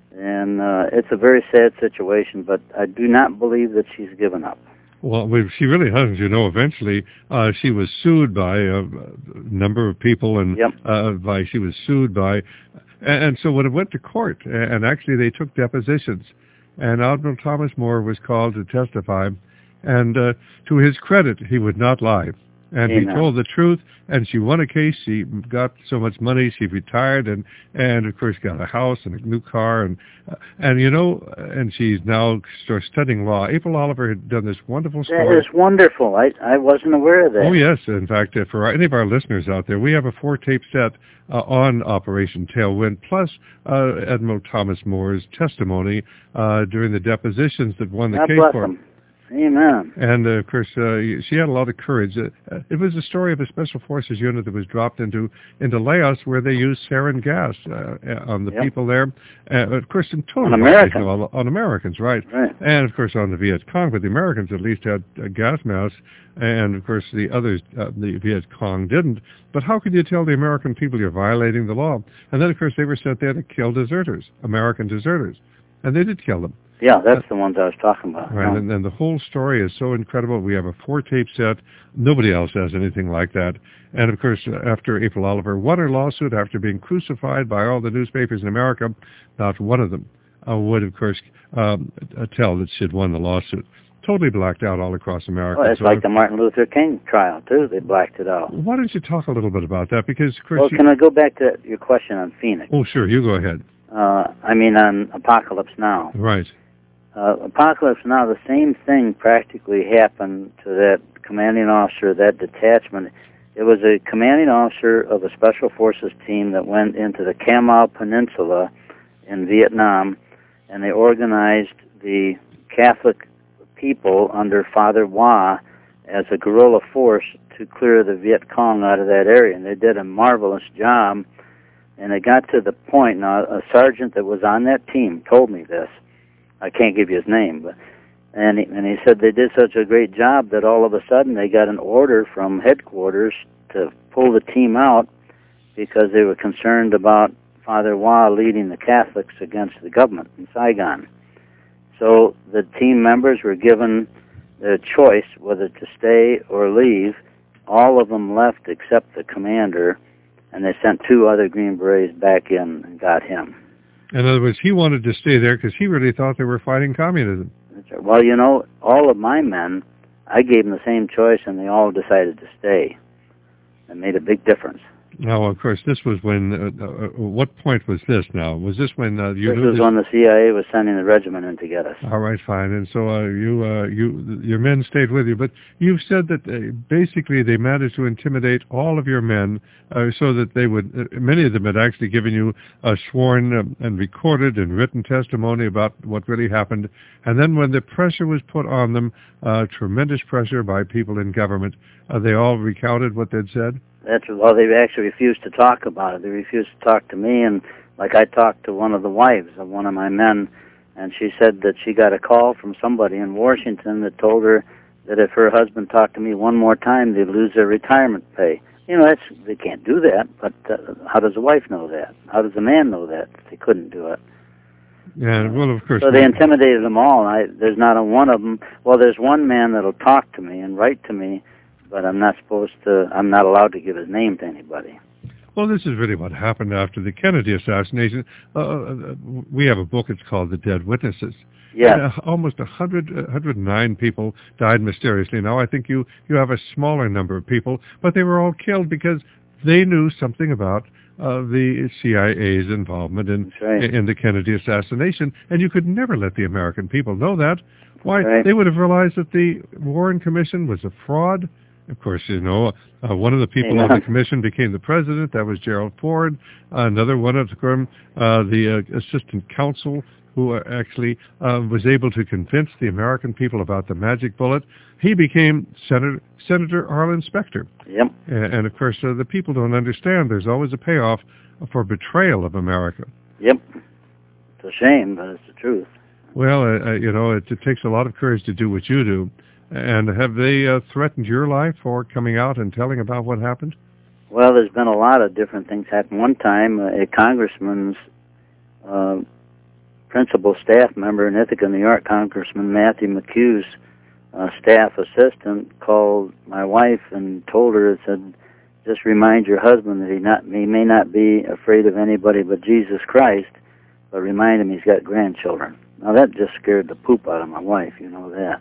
And uh, it's a very sad situation, but I do not believe that she's given up. Well, she really hasn't. You know, eventually uh, she was sued by a number of people, and yep. uh, by she was sued by, and, and so when it went to court, and actually they took depositions, and Admiral Thomas Moore was called to testify, and uh, to his credit, he would not lie. And Amen. He told the truth, and she won a case. She got so much money, she retired, and, and of course got a house and a new car, and uh, and you know, and she's now studying law. April Oliver had done this wonderful story. That is wonderful. I I wasn't aware of that. Oh yes, in fact, uh, for any of our listeners out there, we have a four-tape set uh, on Operation Tailwind, plus uh, Admiral Thomas Moore's testimony uh, during the depositions that won the God case bless for him. him. Amen. And, uh, of course, uh, she had a lot of courage. Uh, it was a story of a Special Forces unit that was dropped into into Laos where they used sarin gas uh, on the yep. people there. Uh, of course, in total... On Americans. On, on Americans, right. right. And, of course, on the Viet Cong. But the Americans at least had uh, gas masks. And, of course, the others, uh, the Viet Cong didn't. But how could you tell the American people you're violating the law? And then, of course, they were sent there to kill deserters, American deserters. And they did kill them. Yeah, that's uh, the ones I was talking about. Right, yeah. and, and the whole story is so incredible. We have a four-tape set. Nobody else has anything like that. And, of course, after April Oliver won her lawsuit, after being crucified by all the newspapers in America, not one of them uh, would, of course, um, uh, tell that she had won the lawsuit. Totally blacked out all across America. Well, it's so like the Martin Luther King trial, too. They blacked it out. Why don't you talk a little bit about that? Because, of course... Well, you... can I go back to your question on Phoenix? Oh, sure. You go ahead. Uh, I mean, on Apocalypse Now. Right. Uh, Apocalypse Now, the same thing practically happened to that commanding officer, that detachment. It was a commanding officer of a Special Forces team that went into the Cam Ranh Peninsula in Vietnam, and they organized the Catholic people under Father Hua as a guerrilla force to clear the Viet Cong out of that area, and they did a marvelous job. And it got to the point, now a sergeant that was on that team told me this. I can't give you his name, but and he, and he said they did such a great job that all of a sudden they got an order from headquarters to pull the team out because they were concerned about Father Hua leading the Catholics against the government in Saigon. So the team members were given the choice whether to stay or leave. All of them left except the commander, and they sent two other Green Berets back in and got him. In other words, he wanted to stay there because he really thought they were fighting communism. Well, you know, all of my men, I gave them the same choice, and they all decided to stay. It made a big difference. Now, of course, this was when, uh, uh, what point was this now? Was this when uh, you This knew was this? when the C I A was sending the regiment in to get us. All right, fine. And so uh, you, uh, you, your men stayed with you. But you've said that uh, basically they managed to intimidate all of your men uh, so that they would, uh, many of them had actually given you a sworn um, and recorded and written testimony about what really happened. And then when the pressure was put on them, uh, tremendous pressure by people in government, uh, they all recounted what they'd said? That's well, they actually refused to talk about it. They refused to talk to me, and like I talked to one of the wives of one of my men, and she said that she got a call from somebody in Washington that told her that if her husband talked to me one more time, they'd lose their retirement pay. You know, that's they can't do that, but uh, how does a wife know that? How does a man know that if they couldn't do it? Yeah, well, of course. So they intimidated them all. I, there's not a one of them. Well, there's one man that'll talk to me and write to me, but I'm not supposed to, I'm not allowed to give his name to anybody. Well, this is really what happened after the Kennedy assassination. Uh, we have a book, it's called The Dead Witnesses. Yeah. Uh, almost one hundred, one hundred nine people died mysteriously. Now, I think you, you have a smaller number of people, but they were all killed because they knew something about uh, the C I A's involvement in right. in the Kennedy assassination, and you could never let the American people know that. Why? Right. They would have realized that the Warren Commission was a fraud. Of course, you know, uh, one of the people Amen. on the commission became the president. That was Gerald Ford. Uh, another one of them, uh, the uh, assistant counsel, who uh, actually uh, was able to convince the American people about the magic bullet. He became Senator, Senator Arlen Specter. Yep. And, and of course, uh, the people don't understand there's always a payoff for betrayal of America. Yep. It's a shame, but it's the truth. Well, uh, uh, you know, it, it takes a lot of courage to do what you do. And have they uh, threatened your life for coming out and telling about what happened? Well, there's been a lot of different things happen. One time, uh, a congressman's uh, principal staff member in Ithaca, New York, Congressman Matthew McHugh's uh, staff assistant, called my wife and told her, it said, just remind your husband that he not he may not be afraid of anybody but Jesus Christ, but remind him he's got grandchildren. Now, that just scared the poop out of my wife, you know that.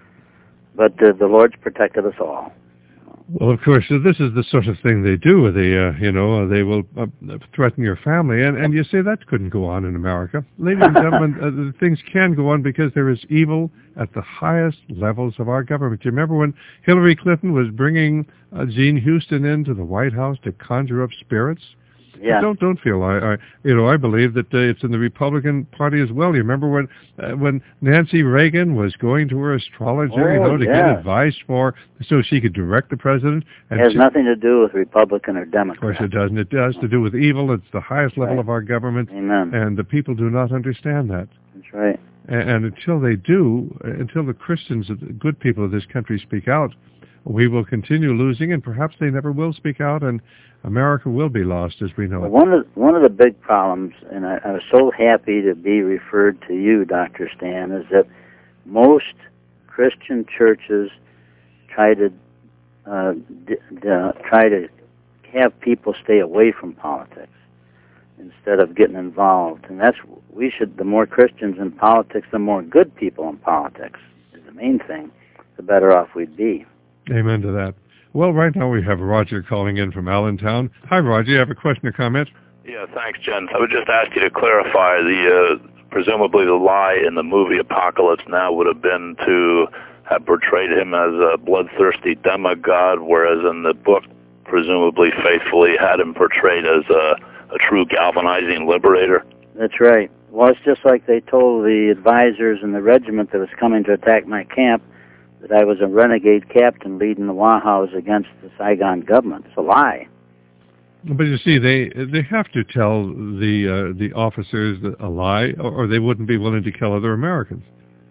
But uh, the Lord's protected us all. Well, of course, uh, this is the sort of thing they do. They, uh, you know, they will uh, threaten your family, and, and you say that couldn't go on in America. Ladies and gentlemen, uh, things can go on because there is evil at the highest levels of our government. Do you remember when Hillary Clinton was bringing uh, Gene Houston into the White House to conjure up spirits? Yeah. Don't don't feel I, I you know I believe that uh, it's in the Republican Party as well. You remember when uh, when Nancy Reagan was going to her astrologer, oh, you know, to yeah. get advice for so she could direct the president. And it has she, nothing to do with Republican or Democrat. Of course it doesn't. It has to do with evil. It's the highest level right. of our government. Amen. And the people do not understand that. That's right. And, and until they do, until the Christians, the good people of this country speak out, we will continue losing, and perhaps they never will speak out, and America will be lost as we know well, it. One of one of the big problems, and I, I was so happy to be referred to you, Doctor Stan, is that most Christian churches try to uh, d- d- try to have people stay away from politics instead of getting involved, and that's we should. The more Christians in politics, the more good people in politics is the main thing. The better off we'd be. Amen to that. Well, right now we have Roger calling in from Allentown. Hi, Roger. You have a question or comment? Yeah, thanks, Jen. I would just ask you to clarify the, uh, presumably the lie in the movie Apocalypse Now would have been to have portrayed him as a bloodthirsty demigod, whereas in the book, presumably faithfully, had him portrayed as a, a true galvanizing liberator. That's right. Well, it's just like they told the advisors in the regiment that was coming to attack my camp that I was a renegade captain leading the Wahhaus against the Saigon government. It's a lie. But you see, they they have to tell the uh, the officers a lie, or, or they wouldn't be willing to kill other Americans.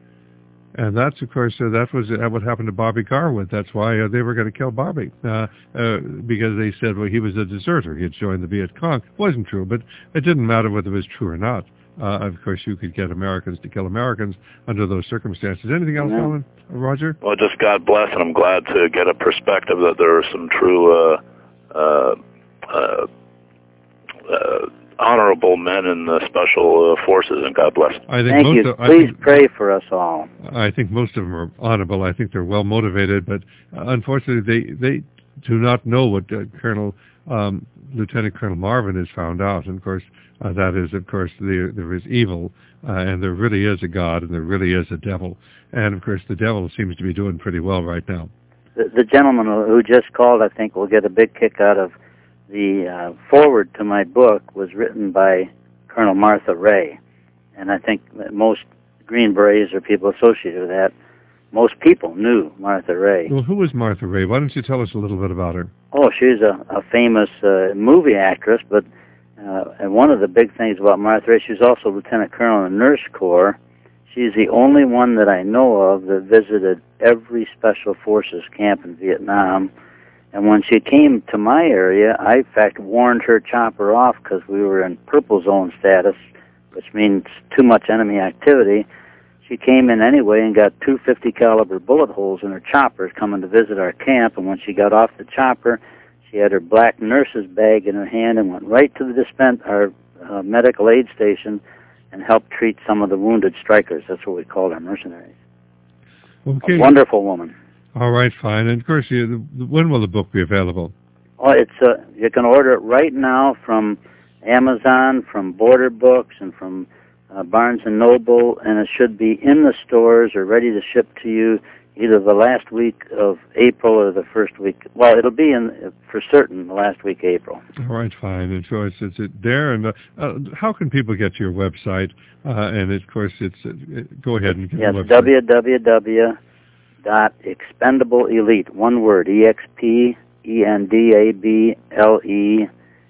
And that's, of course, uh, that was uh, what happened to Bobby Garwood. That's why uh, they were going to kill Bobby, uh, uh, because they said, well, he was a deserter. He had joined the Viet Cong. It wasn't true, but it didn't matter whether it was true or not. Uh, of course, you could get Americans to kill Americans under those circumstances. Anything else, Yeah. Alan, Roger? Well, just God bless, and I'm glad to get a perspective that there are some true uh, uh, uh, uh, honorable men in the special uh, forces, and God bless. I think Thank most you. Of, I Please think, pray for us all. I think most of them are honorable. I think they're well motivated, but uh, unfortunately, they they do not know what uh, Colonel um, Lieutenant Colonel Marvin has found out. And of course, uh, that is, of course, there there is evil, uh, and there really is a God, and there really is a devil. And of course, the devil seems to be doing pretty well right now. The, the gentleman who just called, I think, will get a big kick out of the uh, foreword to my book was written by Colonel Martha Ray. And I think that most Green Berets or people associated with that, most people knew Martha Ray. Well, who was Martha Ray? Why don't you tell us a little bit about her? Oh, she's a, a famous uh, movie actress, but uh, and one of the big things about Martha Ray, she was also Lieutenant Colonel in the Nurse Corps. She's the only one that I know of that visited every Special Forces camp in Vietnam. And when she came to my area, I, in fact, warned her chopper off because we were in purple zone status, which means too much enemy activity. She came in anyway and got two fifty caliber bullet holes in her chopper coming to visit our camp. And when she got off the chopper, she had her black nurse's bag in her hand and went right to the dispense, our uh, medical aid station, and helped treat some of the wounded strikers. That's what we called our mercenaries. Okay. A wonderful woman. All right, fine. And of course, you, when will the book be available? Oh, it's uh, you can order it right now from Amazon, from Border Books, and from uh, Barnes and Noble, and it should be in the stores or ready to ship to you either the last week of April or the first week. Well, it'll be in for certain the last week of April. All right, fine. And so it's, it's it there. And uh, uh, how can people get to your website? Uh, and of course, it's uh, go ahead and get yes, the website. w w w dot expendable elite, one word, E X P E N D A B L E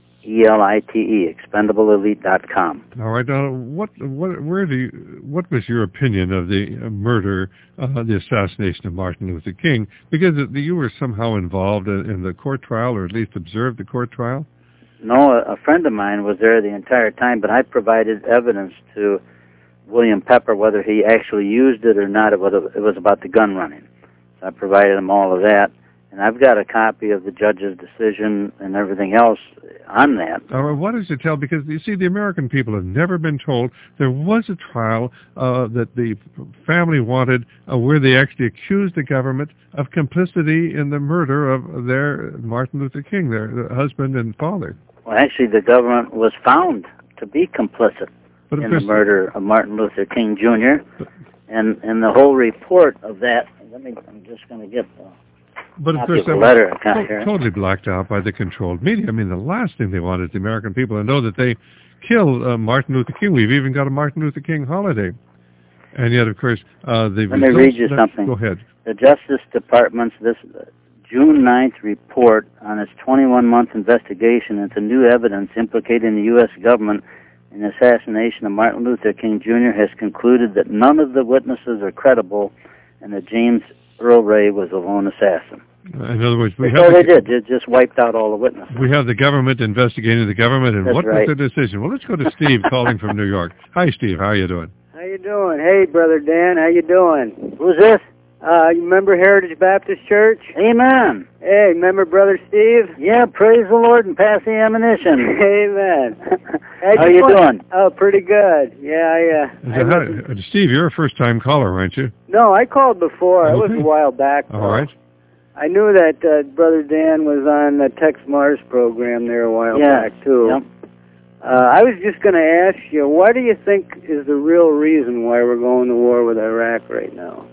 E L I T E, expendable elite dot com. All right. Now, what, what, where do you, what was your opinion of the uh, murder, uh, the assassination of Martin Luther King? Because it, you were somehow involved in, in the court trial, or at least observed the court trial. No, a, a friend of mine was there the entire time, but I provided evidence to William Pepper, whether he actually used it or not. It was, it was about the gun running. So I provided him all of that. And I've got a copy of the judge's decision and everything else on that. Uh, what does it tell? Because, you see, the American people have never been told there was a trial uh, that the family wanted uh, where they actually accused the government of complicity in the murder of their Martin Luther King, their husband and father. Well, actually, the government was found to be complicit but in the murder of Martin Luther King, Junior And, and the whole report of that, let me, I'm just going to get the... But of course, that letter was to- totally blacked out by the controlled media. I mean, the last thing they wanted the American people to know that they killed uh, Martin Luther King. We've even got a Martin Luther King holiday. And yet, of course, uh, the Let me read you something. Go ahead. The Justice Department's this June ninth report on its twenty-one month investigation into new evidence implicating the U S government in the assassination of Martin Luther King, Junior has concluded that none of the witnesses are credible and that James Earl Ray was a lone assassin. In other words, we That's have all the, they did. They just wiped out all the witnesses. We have the government investigating the government, and That's what right. was the decision? Well, let's go to Steve calling from New York. Hi, Steve. How are you doing? How you doing? Hey, Brother Dan. How you doing? Who's this? Uh, you remember Heritage Baptist Church? Amen. Hey, remember Brother Steve? Yeah, praise the Lord and pass the ammunition. Amen. Hey, How you want- doing? Oh, pretty good. Yeah, I, uh, I Hi, listened- uh, Steve, you're a first-time caller, aren't you? No, I called before. It was Okay. a while back. All right. I knew that uh, Brother Dan was on the Tex Mars program there a while Yeah. back, too. Yep. Uh, I was just going to ask you, what do you think is the real reason why we're going to war with Iraq right now?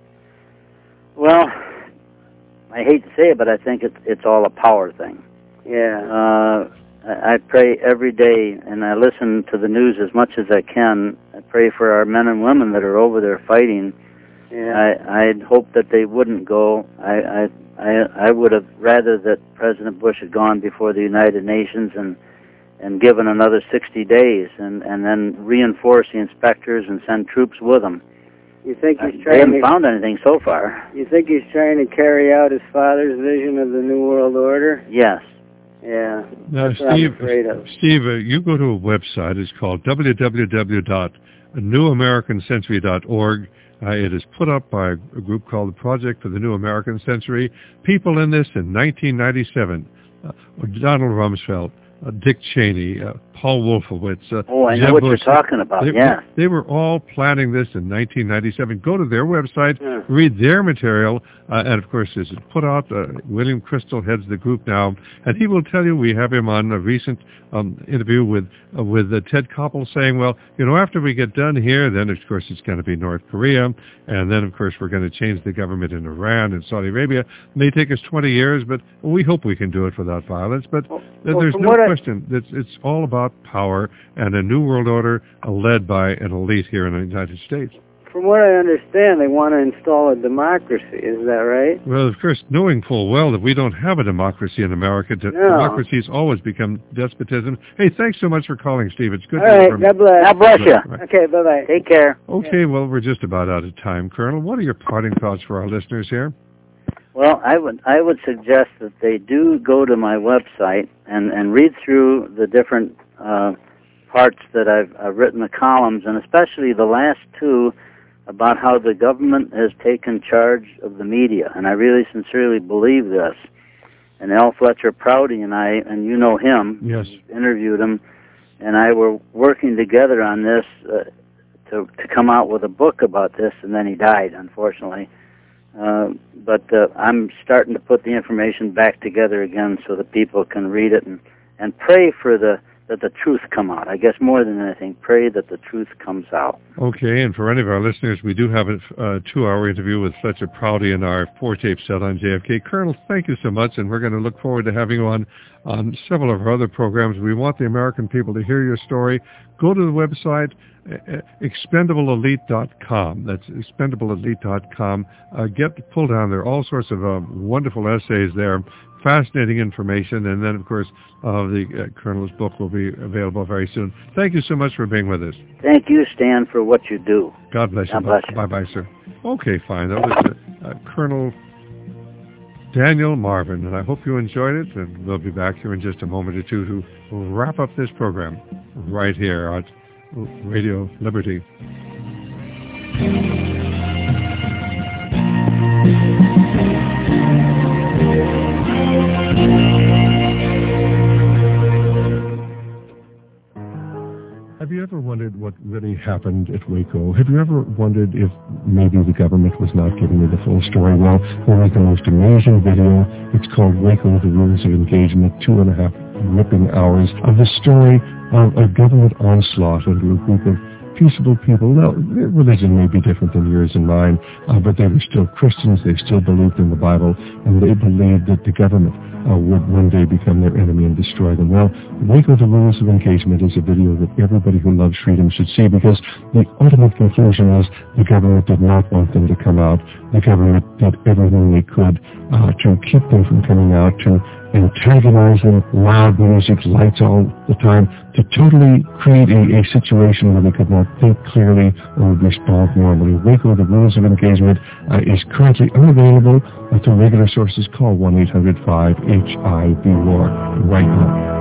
Well, I hate to say it, but I think it's it's all a power thing. Yeah. Uh, I, I pray every day, and I listen to the news as much as I can. I pray for our men and women that are over there fighting. Yeah. I I'd hope that they wouldn't go. I I I, I would have rather that President Bush had gone before the United Nations and and given another sixty days, and and then reinforce the inspectors and send troops with them. You think Uh, he's they trying haven't to found anything so far. You think he's trying to carry out his father's vision of the New World Order? Yes. Yeah. Now, That's what Steve, I'm afraid of. Steve, uh, you go to a website. It's called w w w dot new american century dot org. Uh, it is put up by a group called the Project for the New American Century. People in this in nineteen ninety-seven, uh, Donald Rumsfeld, uh, Dick Cheney, uh, Paul Wolfowitz. Uh, Oh, I know Jeb what Bush. you're talking about, They, yeah. they were all planning this in nineteen ninety-seven. Go to their website, Yeah. read their material, uh, and of course, this is put out. Uh, William Crystal heads the group now, and he will tell you. We have him on a recent um, interview with uh, with uh, Ted Koppel, saying, "Well, you know, after we get done here, then of course it's going to be North Korea, and then of course we're going to change the government in Iran and Saudi Arabia. It may take us twenty years, but we hope we can do it without violence. But Well, uh, well, there's from no what I- question that it's all about power and a new world order uh, led by an elite here in the United States." From what I understand, they want to install a democracy. Is that right? Well, of course, knowing full well that we don't have a democracy in America, de- No. democracies always become despotism. Hey, thanks so much for calling, Steve. It's good All to hear right. from God bless. God bless you. Right. Okay. Bye bye. Take care. Okay, well, we're just about out of time. Colonel, what are your parting thoughts for our listeners here? Well, I would I would suggest that they do go to my website and, and read through the different uh, parts that I've, I've written, the columns, and especially the last two about how the government has taken charge of the media. And I really sincerely believe this. And Al Fletcher Prouty and I, and you know him, Yes. interviewed him, and I were working together on this uh, to to come out with a book about this, and then he died, unfortunately. Uh, but uh, I'm starting to put the information back together again so that people can read it and, and pray for the that the truth come out. I guess more than anything, pray that the truth comes out. Okay, and for any of our listeners, we do have a uh, two-hour interview with Fletcher Prouty in our four-tape set on J F K. Colonel, thank you so much, and we're going to look forward to having you on on several of our other programs. We want the American people to hear your story. Go to the website, uh, expendable elite dot com. That's expendable elite dot com. Uh, get pull down there all sorts of uh, wonderful essays there, fascinating information, and then, of course, uh, the uh, Colonel's book will be available very soon. Thank you so much for being with us. Thank you, Stan, for what you do. God bless God you. bless you. Bye-bye, sir. Okay, fine. That was uh, uh, Colonel Daniel Marvin, and I hope you enjoyed it, and we'll be back here in just a moment or two to wrap up this program right here at Radio Liberty. Have you ever wondered what really happened at Waco? Have you ever wondered if maybe the government was not giving you the full story? Well, there was the most amazing video. It's called Waco, The Rules of Engagement, two and a half ripping hours of the story of a government onslaught under a group of peaceable people. Now, their religion may be different than yours and mine, uh, but they were still Christians. They still believed in the Bible, and they believed that the government uh, would one day become their enemy and destroy them. Well, Waco, The Rules of Engagement is a video that everybody who loves freedom should see, because the ultimate conclusion is the government did not want them to come out. The government did everything they could uh, to keep them from coming out, to antagonize them, loud music, lights all the time, to totally create a, a situation where they could not think clearly or respond normally. Waco, The Rules of Engagement uh, is currently unavailable uh, through regular sources. Call one eight hundred five H I V WAR right now.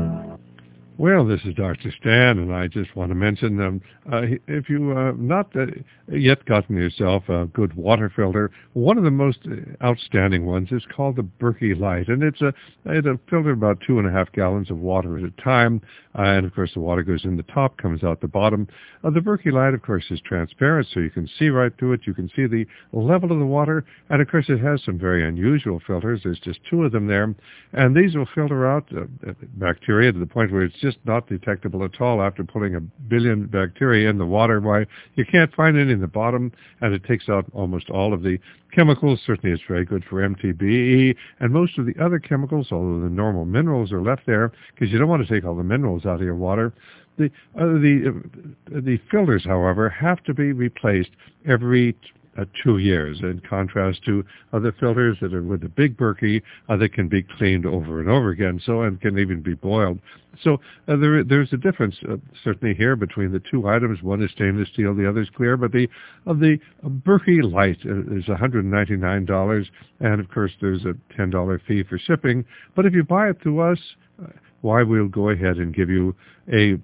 Well, this is Doctor Stan, and I just want to mention, um, uh, if you uh, not uh, yet gotten yourself a good water filter, one of the most outstanding ones is called the Berkey Light, and it's a it's a filter about two and a half gallons of water at a time, uh, and of course the water goes in the top, comes out the bottom. Uh, the Berkey Light, of course, is transparent, so you can see right through it. You can see the level of the water, and of course it has some very unusual filters. There's just two of them there, and these will filter out uh, bacteria to the point where it's just not detectable at all after putting a billion bacteria in the water. Why, you can't find any in the bottom, and it takes out almost all of the chemicals. Certainly it's very good for M T B E and most of the other chemicals, although the normal minerals are left there because you don't want to take all the minerals out of your water. The, uh, the, uh, the filters, however, have to be replaced every Uh, two years, in contrast to other filters that are with the big Berkey uh, that can be cleaned over and over again, so and can even be boiled. So uh, there, there's a difference uh, certainly here between the two items. One is stainless steel, the other is clear. But the uh, the Berkey Light is one hundred ninety-nine dollars, and of course there's a ten dollars fee for shipping. But if you buy it through us, uh, why we'll go ahead and give you a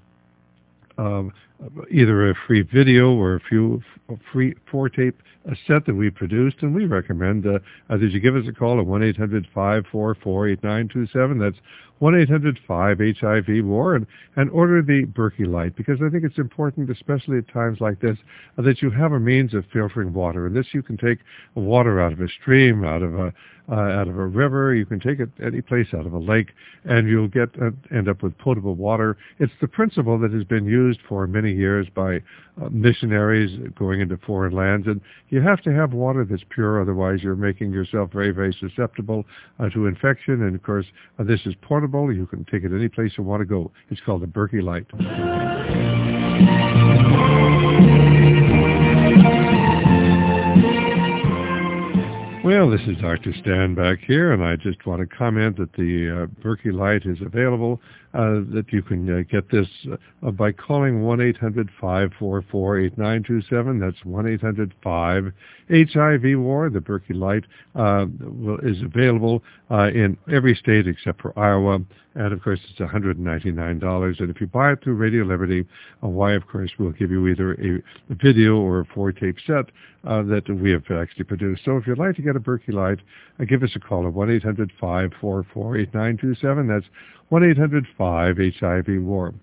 Um, either a free video or a few a free four-tape a set that we produced, and we recommend uh, uh, that you give us a call at one eight hundred five four four eight nine two seven. That's one eight hundred five H I V WAR, and, and order the Berkey Light, because I think it's important, especially at times like this, uh, that you have a means of filtering water. And this, you can take water out of a stream, out of a uh, out of a river. You can take it any place, out of a lake, and you'll get uh, end up with potable water. It's the principle that has been used for many years by uh, missionaries going into foreign lands, and you have to have water that's pure, otherwise you're making yourself very, very susceptible uh, to infection. And of course, uh, this is portable. You can take it any place you want to go. It's called the Berkey Light. Well, this is Doctor Stan back here, and I just want to comment that the uh, Berkey Light is available, uh, that you can uh, get this uh, by calling one eight hundred five four four eight nine two seven. That's one eight hundred five H I V WAR. The Berkey Light uh, is available uh, in every state except for Iowa, and of course it's one hundred ninety-nine dollars. And if you buy it through Radio Liberty, uh, why, of course, we'll give you either a video or a four-tape set uh, that we have actually produced. So if you'd like to get a Berkey Light, uh, give us a call at one eight hundred five four four eight nine two seven. That's one eight hundred five H I V WAR.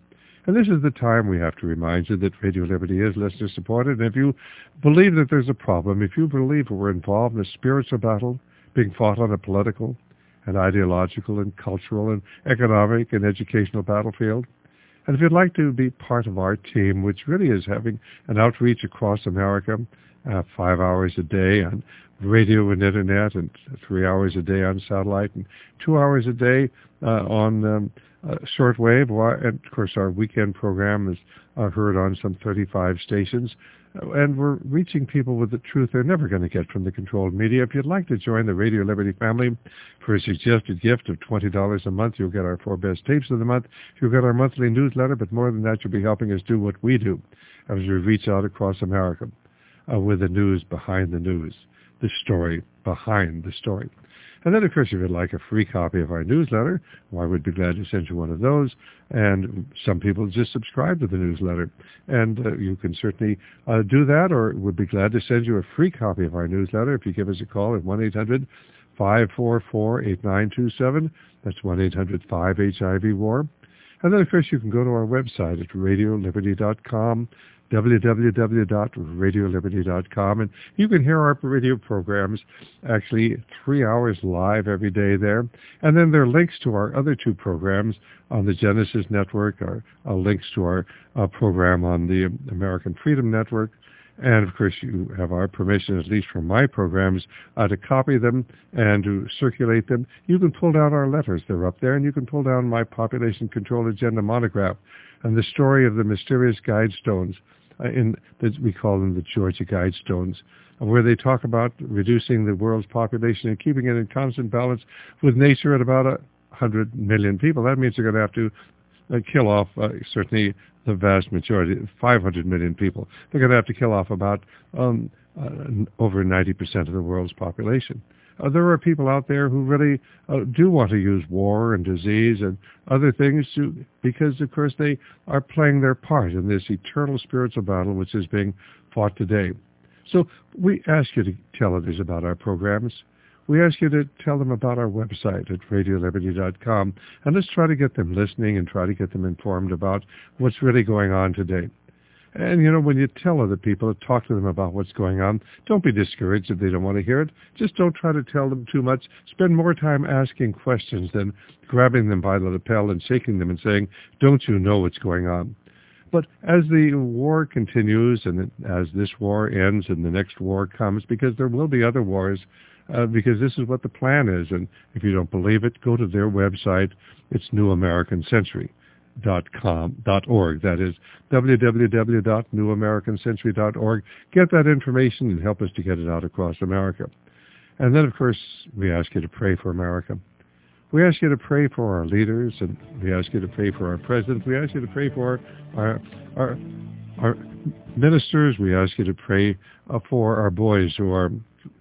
And this is the time we have to remind you that Radio Liberty is listener-supported. And if you believe that there's a problem, if you believe we're involved in a spiritual battle being fought on a political and ideological and cultural and economic and educational battlefield, and if you'd like to be part of our team, which really is having an outreach across America, uh, five hours a day on radio and internet, and three hours a day on satellite, and two hours a day uh, on um, uh, shortwave. And of course, our weekend program is uh, heard on some thirty-five stations. And we're reaching people with the truth they're never going to get from the controlled media. If you'd like to join the Radio Liberty family for a suggested gift of twenty dollars a month, you'll get our four best tapes of the month. You'll get our monthly newsletter, but more than that, you'll be helping us do what we do as we reach out across America uh, with the news behind the news, the story behind the story. And then, of course, if you'd like a free copy of our newsletter, well, I would be glad to send you one of those. And some people just subscribe to the newsletter. And uh, you can certainly uh, do that, or would be glad to send you a free copy of our newsletter if you give us a call at one eight hundred five four four eight nine two seven. That's one eight hundred five H I V war. And then, of course, you can go to our website at radio liberty dot com, w w w dot radio liberty dot com, and you can hear our radio programs actually three hours live every day there. And then there are links to our other two programs on the Genesis Network, our, our links to our uh, program on the American Freedom Network. And, of course, you have our permission, at least for my programs, uh, to copy them and to circulate them. You can pull down our letters. They're up there. And you can pull down my Population Control Agenda monograph and the story of the mysterious Guidestones. Uh, in the, we call them the Georgia Guidestones, where they talk about reducing the world's population and keeping it in constant balance with nature at about one hundred million people. That means they're going to have to uh, kill off, uh, certainly the vast majority, five hundred million people. They're going to have to kill off about um, uh, over ninety percent of the world's population. Uh, there are people out there who really uh, do want to use war and disease and other things to, because, of course, they are playing their part in this eternal spiritual battle which is being fought today. So we ask you to tell others about our programs. We ask you to tell them about our website at radio liberty dot com, and let's try to get them listening and try to get them informed about what's really going on today. And, you know, when you tell other people, talk to them about what's going on, don't be discouraged if they don't want to hear it. Just don't try to tell them too much. Spend more time asking questions than grabbing them by the lapel and shaking them and saying, don't you know what's going on? But as the war continues and as this war ends and the next war comes, because there will be other wars, uh, because this is what the plan is. And if you don't believe it, go to their website. It's New American Century. Dot com dot org. That is w w w dot new american century dot org. Get that information and help us to get it out across America. And then, of course, we ask you to pray for America. We ask you to pray for our leaders, and we ask you to pray for our president. We ask you to pray for our our, our ministers. We ask you to pray uh, for our boys who are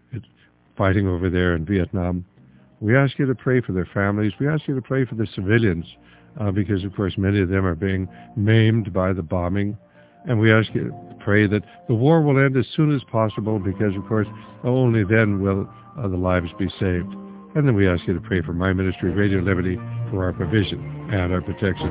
fighting over there in Vietnam. We ask you to pray for their families. We ask you to pray for the civilians. Uh, because, of course, many of them are being maimed by the bombing. And we ask you to pray that the war will end as soon as possible because, of course, only then will uh, the lives be saved. And then we ask you to pray for my ministry, Radio Liberty, for our provision and our protection.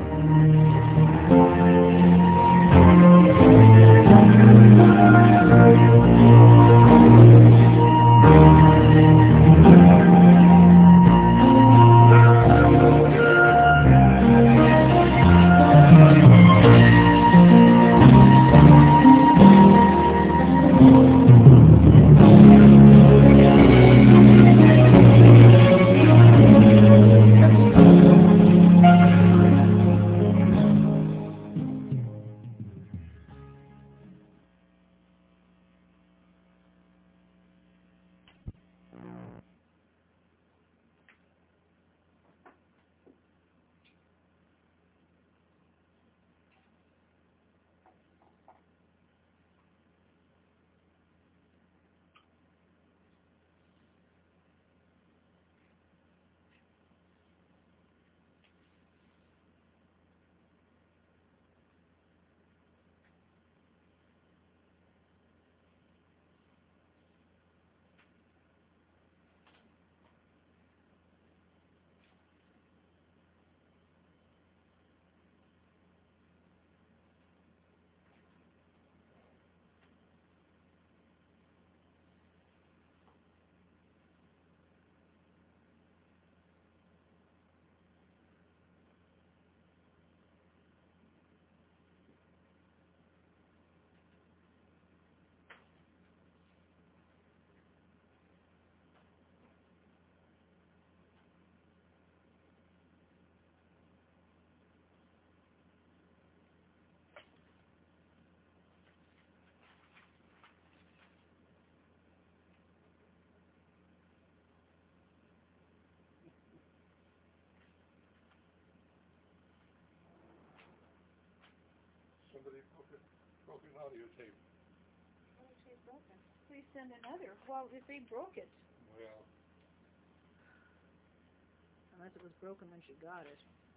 somebody broke a broken audio tape. Oh, she's broken. Please send another. Well, if they broke it. Well. Unless it was broken when she got it.